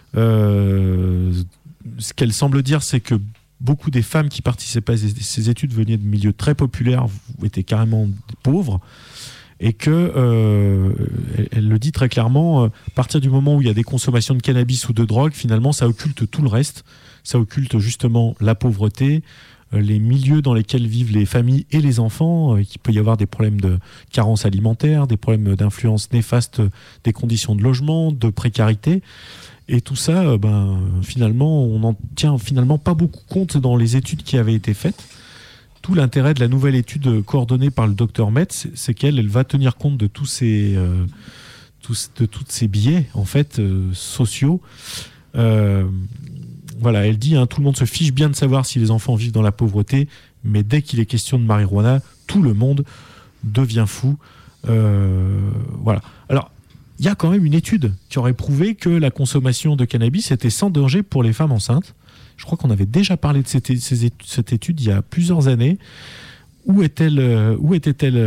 Euh, ce qu'elle semble dire, c'est que beaucoup des femmes qui participaient à ces études venaient de milieux très populaires, étaient carrément pauvres, et que, euh, elle, elle le dit très clairement, à partir du moment où il y a des consommations de cannabis ou de drogue, finalement, ça occulte tout le reste. Ça occulte justement la pauvreté, les milieux dans lesquels vivent les familles et les enfants, qu'il peut y avoir des problèmes de carence alimentaire, des problèmes d'influence néfaste des conditions de logement, de précarité. Et tout ça, ben, finalement, on n'en tient finalement pas beaucoup compte dans les études qui avaient été faites. Tout l'intérêt de la nouvelle étude coordonnée par le docteur Metz, c'est qu'elle elle va tenir compte de tous ces, euh, tous, de tous ces biais en fait, euh, sociaux. Euh, voilà, elle dit, hein, tout le monde se fiche bien de savoir si les enfants vivent dans la pauvreté, mais dès qu'il est question de marijuana, tout le monde devient fou. Euh, voilà. Alors, il y a quand même une étude qui aurait prouvé que la consommation de cannabis était sans danger pour les femmes enceintes. Je crois qu'on avait déjà parlé de cette, cette étude il y a plusieurs années. Où est-elle, où était-elle,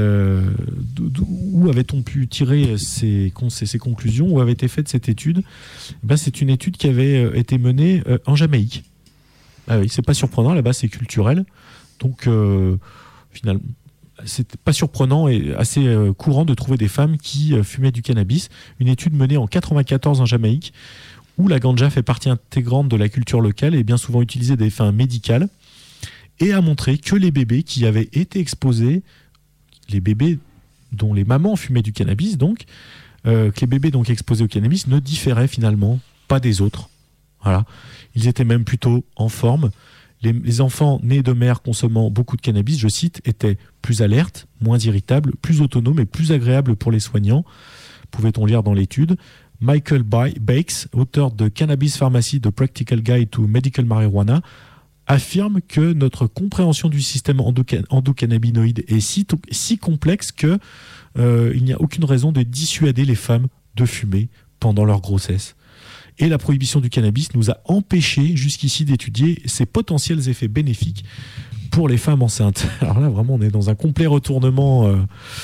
où avait-on pu tirer ces, ces, ces conclusions? Où avait été faite cette étude? Ben, c'est une étude qui avait été menée en Jamaïque. Ah oui, c'est pas surprenant, là-bas c'est culturel. Donc, euh, finalement, c'est pas surprenant et assez euh, courant de trouver des femmes qui euh, fumaient du cannabis. Une étude menée en quatre-vingt-quatorze en Jamaïque, où la ganja fait partie intégrante de la culture locale et est bien souvent utilisée à des fins médicales, et a montré que les bébés qui avaient été exposés, les bébés dont les mamans fumaient du cannabis, donc, euh, que les bébés donc exposés au cannabis ne différaient finalement pas des autres. Voilà. Ils étaient même plutôt en forme. Les, les enfants nés de mères consommant beaucoup de cannabis, je cite, étaient plus alertes, moins irritables, plus autonomes et plus agréables pour les soignants, pouvait-on lire dans l'étude. Michael Bakes, auteur de Cannabis Pharmacy, The Practical Guide to Medical Marijuana, affirme que notre compréhension du système endocan- endocannabinoïde est si, to- si complexe qu'il euh, n'y a aucune raison de dissuader les femmes de fumer pendant leur grossesse. Et la prohibition du cannabis nous a empêchés jusqu'ici d'étudier ses potentiels effets bénéfiques pour les femmes enceintes. Alors là, vraiment, on est dans un complet retournement euh,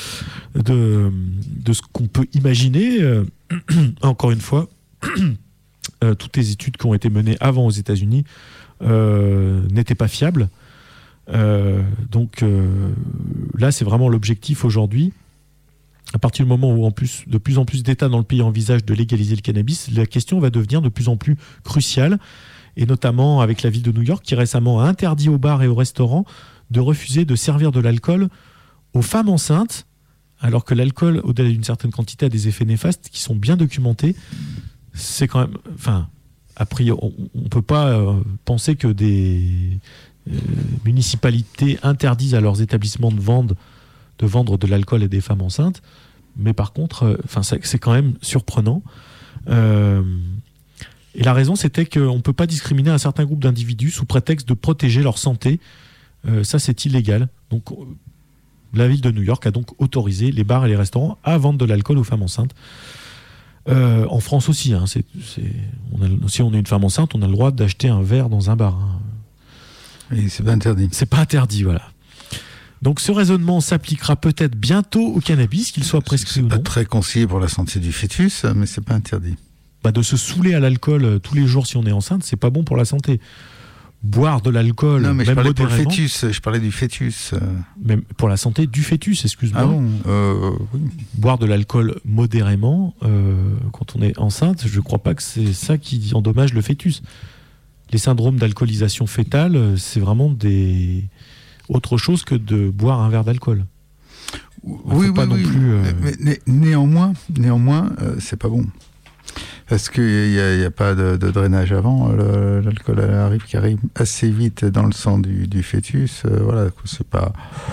de, de ce qu'on peut imaginer. Euh, encore une fois, euh, toutes les études qui ont été menées avant aux États-Unis euh, n'étaient pas fiables. Euh, donc euh, là, c'est vraiment l'objectif aujourd'hui. À partir du moment où en plus, de plus en plus d'États dans le pays envisagent de légaliser le cannabis, la question va devenir de plus en plus cruciale, et notamment avec la ville de New York qui récemment a interdit aux bars et aux restaurants de refuser de servir de l'alcool aux femmes enceintes, alors que l'alcool, au-delà d'une certaine quantité, a des effets néfastes qui sont bien documentés. C'est quand même... Enfin, a priori, on ne peut pas euh, penser que des euh, municipalités interdisent à leurs établissements de vente de vendre de l'alcool à des femmes enceintes, mais par contre, euh, enfin, c'est, c'est quand même surprenant. Euh, et la raison, c'était qu'on ne peut pas discriminer un certain groupe d'individus sous prétexte de protéger leur santé. Euh, ça, c'est illégal. Donc, euh, la ville de New York a donc autorisé les bars et les restaurants à vendre de l'alcool aux femmes enceintes. Euh, en France aussi, hein, c'est, c'est, on a, si on est une femme enceinte, on a le droit d'acheter un verre dans un bar. Hein. Et c'est pas interdit. C'est pas interdit, voilà. Donc ce raisonnement s'appliquera peut-être bientôt au cannabis, qu'il soit prescrit ou non. C'est pas très conseillé pour la santé du fœtus, mais c'est pas interdit. Bah de se saouler à l'alcool tous les jours si on est enceinte, c'est pas bon pour la santé. Boire de l'alcool, non, mais même je parlais pour le modérément, fœtus, je parlais du fœtus. Même pour la santé du fœtus, excuse-moi. Ah bon euh, oui. Boire de l'alcool modérément, euh, quand on est enceinte, je crois pas que c'est ça qui endommage le fœtus. Les syndromes d'alcoolisation fœtale, c'est vraiment des... autre chose que de boire un verre d'alcool. Oui, oui, pas non oui. Plus, euh... mais, mais néanmoins, néanmoins euh, c'est pas bon. Parce qu'il n'y a, a pas de, de drainage avant, le, l'alcool arrive, qui arrive assez vite dans le sang du, du fœtus. Euh, voilà, c'est pas...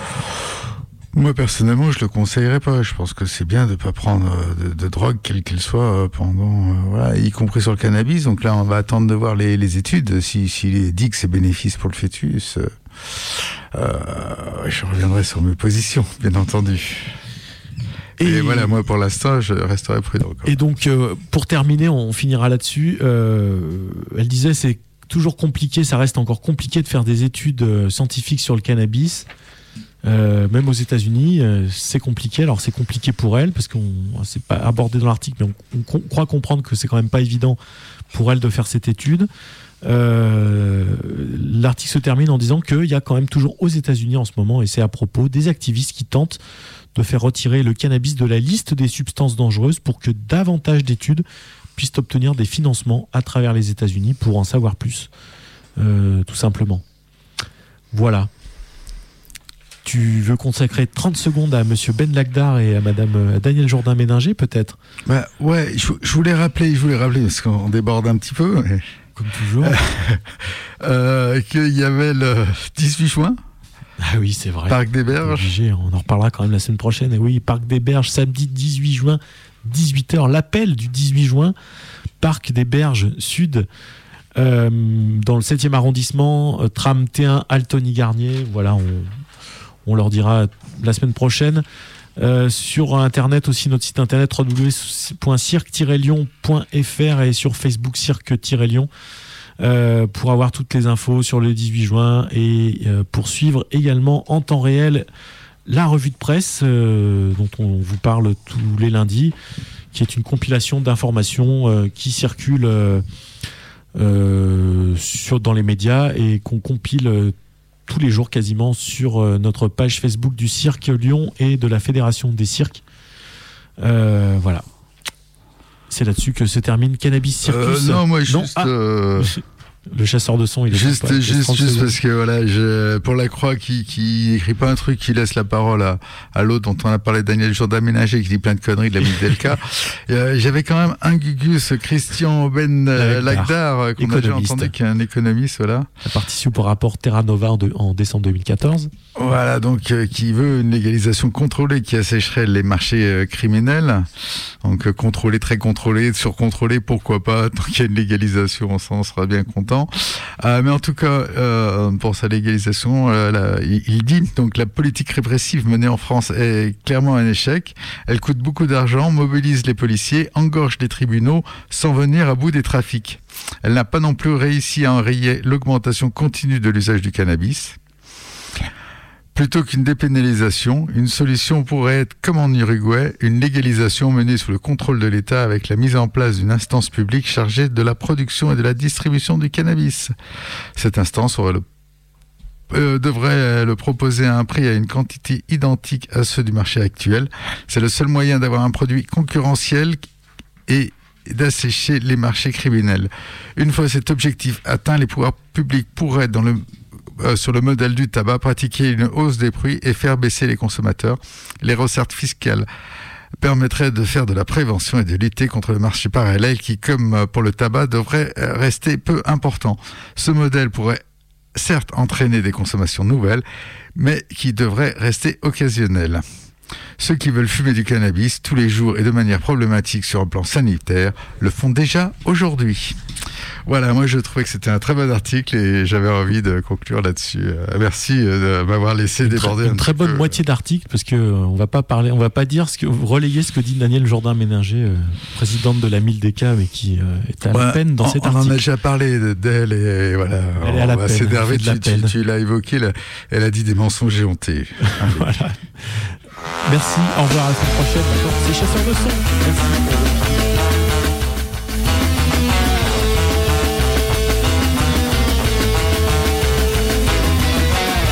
Moi, personnellement, je le conseillerais pas. Je pense que c'est bien de pas prendre de, de drogue, quelle qu'elle soit, pendant, euh, voilà, y compris sur le cannabis. Donc là, on va attendre de voir les, les études. Si, s'il est dit que c'est bénéfice pour le fœtus, euh, euh, je reviendrai sur mes positions, bien entendu. Et, et voilà, moi, pour l'instant, je resterai prudent. Et donc, euh, pour terminer, on finira là-dessus. Euh, elle disait, c'est toujours compliqué, ça reste encore compliqué de faire des études euh, scientifiques sur le cannabis. Euh, même aux États-Unis, euh, c'est compliqué. Alors c'est compliqué pour elle parce qu'on c'est pas abordé dans l'article, mais on, on, on croit comprendre que c'est quand même pas évident pour elle de faire cette étude. Euh, l'article se termine en disant qu'il y a quand même toujours aux États-Unis en ce moment, et c'est à propos des activistes qui tentent de faire retirer le cannabis de la liste des substances dangereuses pour que davantage d'études puissent obtenir des financements à travers les États-Unis pour en savoir plus, euh, tout simplement. Voilà. Tu veux consacrer trente secondes à Monsieur Ben Lagdar et à Madame à Daniel Jourdain-Méninger, peut-être? Bah ouais, je, je voulais rappeler, je voulais rappeler parce qu'on déborde un petit peu, mais... comme toujours, euh, qu'il y avait le dix-huit juin. Ah oui, c'est vrai. Parc des Berges. Obligé, on en reparlera quand même la semaine prochaine. Et oui, Parc des Berges, samedi dix-huit juin, dix-huit heures. L'appel du dix-huit juin, Parc des Berges Sud. Euh, dans le septième arrondissement, euh, tram T un Altony-Garnier. Voilà, on, on leur dira la semaine prochaine. Euh, sur internet aussi, notre site internet w w w point cirque tiret lyon point f r et sur Facebook Cirque-Lyon euh, pour avoir toutes les infos sur le dix-huit juin et euh, pour suivre également en temps réel la revue de presse euh, dont on vous parle tous les lundis, qui est une compilation d'informations euh, qui circulent euh, euh, sur, dans les médias et qu'on compile euh, tous les jours quasiment sur euh, notre page Facebook du Cirque Lyon et de la Fédération des cirques. Euh, voilà. C'est là-dessus que se termine Cannabis Circus. Euh, non, moi juste... Non, ah, euh... Le chasseur de son, il est juste, pas, juste, juste parce que voilà, je, pour la Croix qui qui écrit pas un truc, qui laisse la parole à, à l'autre dont on a parlé, Daniel Jourdain-Méninger, qui dit plein de conneries de la Delca. euh, J'avais quand même un Gugus, Christian Ben Lagdar, qu'on a déjà entendu, qui est un économiste, voilà. Il a participé au rapport Terra Nova en, de, en décembre deux mille quatorze. Voilà, donc euh, qui veut une légalisation contrôlée qui assécherait les marchés euh, criminels. Donc euh, contrôlé, très contrôlé, surcontrôlé, pourquoi pas, tant qu'il y a une légalisation, on s'en sera bien content. Euh, mais en tout cas, euh, pour sa légalisation, euh, la, il, il dit donc la politique répressive menée en France est clairement un échec. Elle coûte beaucoup d'argent, mobilise les policiers, engorge les tribunaux sans venir à bout des trafics. Elle n'a pas non plus réussi à enrayer l'augmentation continue de l'usage du cannabis. Plutôt qu'une dépénalisation, une solution pourrait être, comme en Uruguay, une légalisation menée sous le contrôle de l'État avec la mise en place d'une instance publique chargée de la production et de la distribution du cannabis. Cette instance aurait le, euh, devrait le proposer à un prix à une quantité identique à ceux du marché actuel. C'est le seul moyen d'avoir un produit concurrentiel et d'assécher les marchés criminels. Une fois cet objectif atteint, les pouvoirs publics pourraient, dans le Euh, sur le modèle du tabac, pratiquer une hausse des prix et faire baisser les consommateurs. Les recettes fiscales permettraient de faire de la prévention et de lutter contre le marché parallèle qui, comme pour le tabac, devrait rester peu important. Ce modèle pourrait certes entraîner des consommations nouvelles, mais qui devraient rester occasionnelles. Ceux qui veulent fumer du cannabis tous les jours et de manière problématique sur un plan sanitaire le font déjà aujourd'hui. Voilà, moi je trouvais que c'était un très bon article et j'avais envie de conclure là-dessus. Euh, merci de m'avoir laissé une déborder très, un une très bonne peu. moitié d'article parce que euh, on va pas parler, on va pas dire ce que relayer ce que dit Danielle Jourdain-Méninger, euh, présidente de la Mildeka, mais qui euh, est à Ouais, la peine dans on, cet on article. en a déjà parlé de- d'elle et voilà. Elle est à la on va peine, s'énerver. elle fait de la Tu, tu- peine. tu l'as évoqué. là, elle a dit des mensonges éhontés. Voilà. Merci. Au revoir à la semaine prochaine. Maintenant, c'est Chasseurs de son. Merci.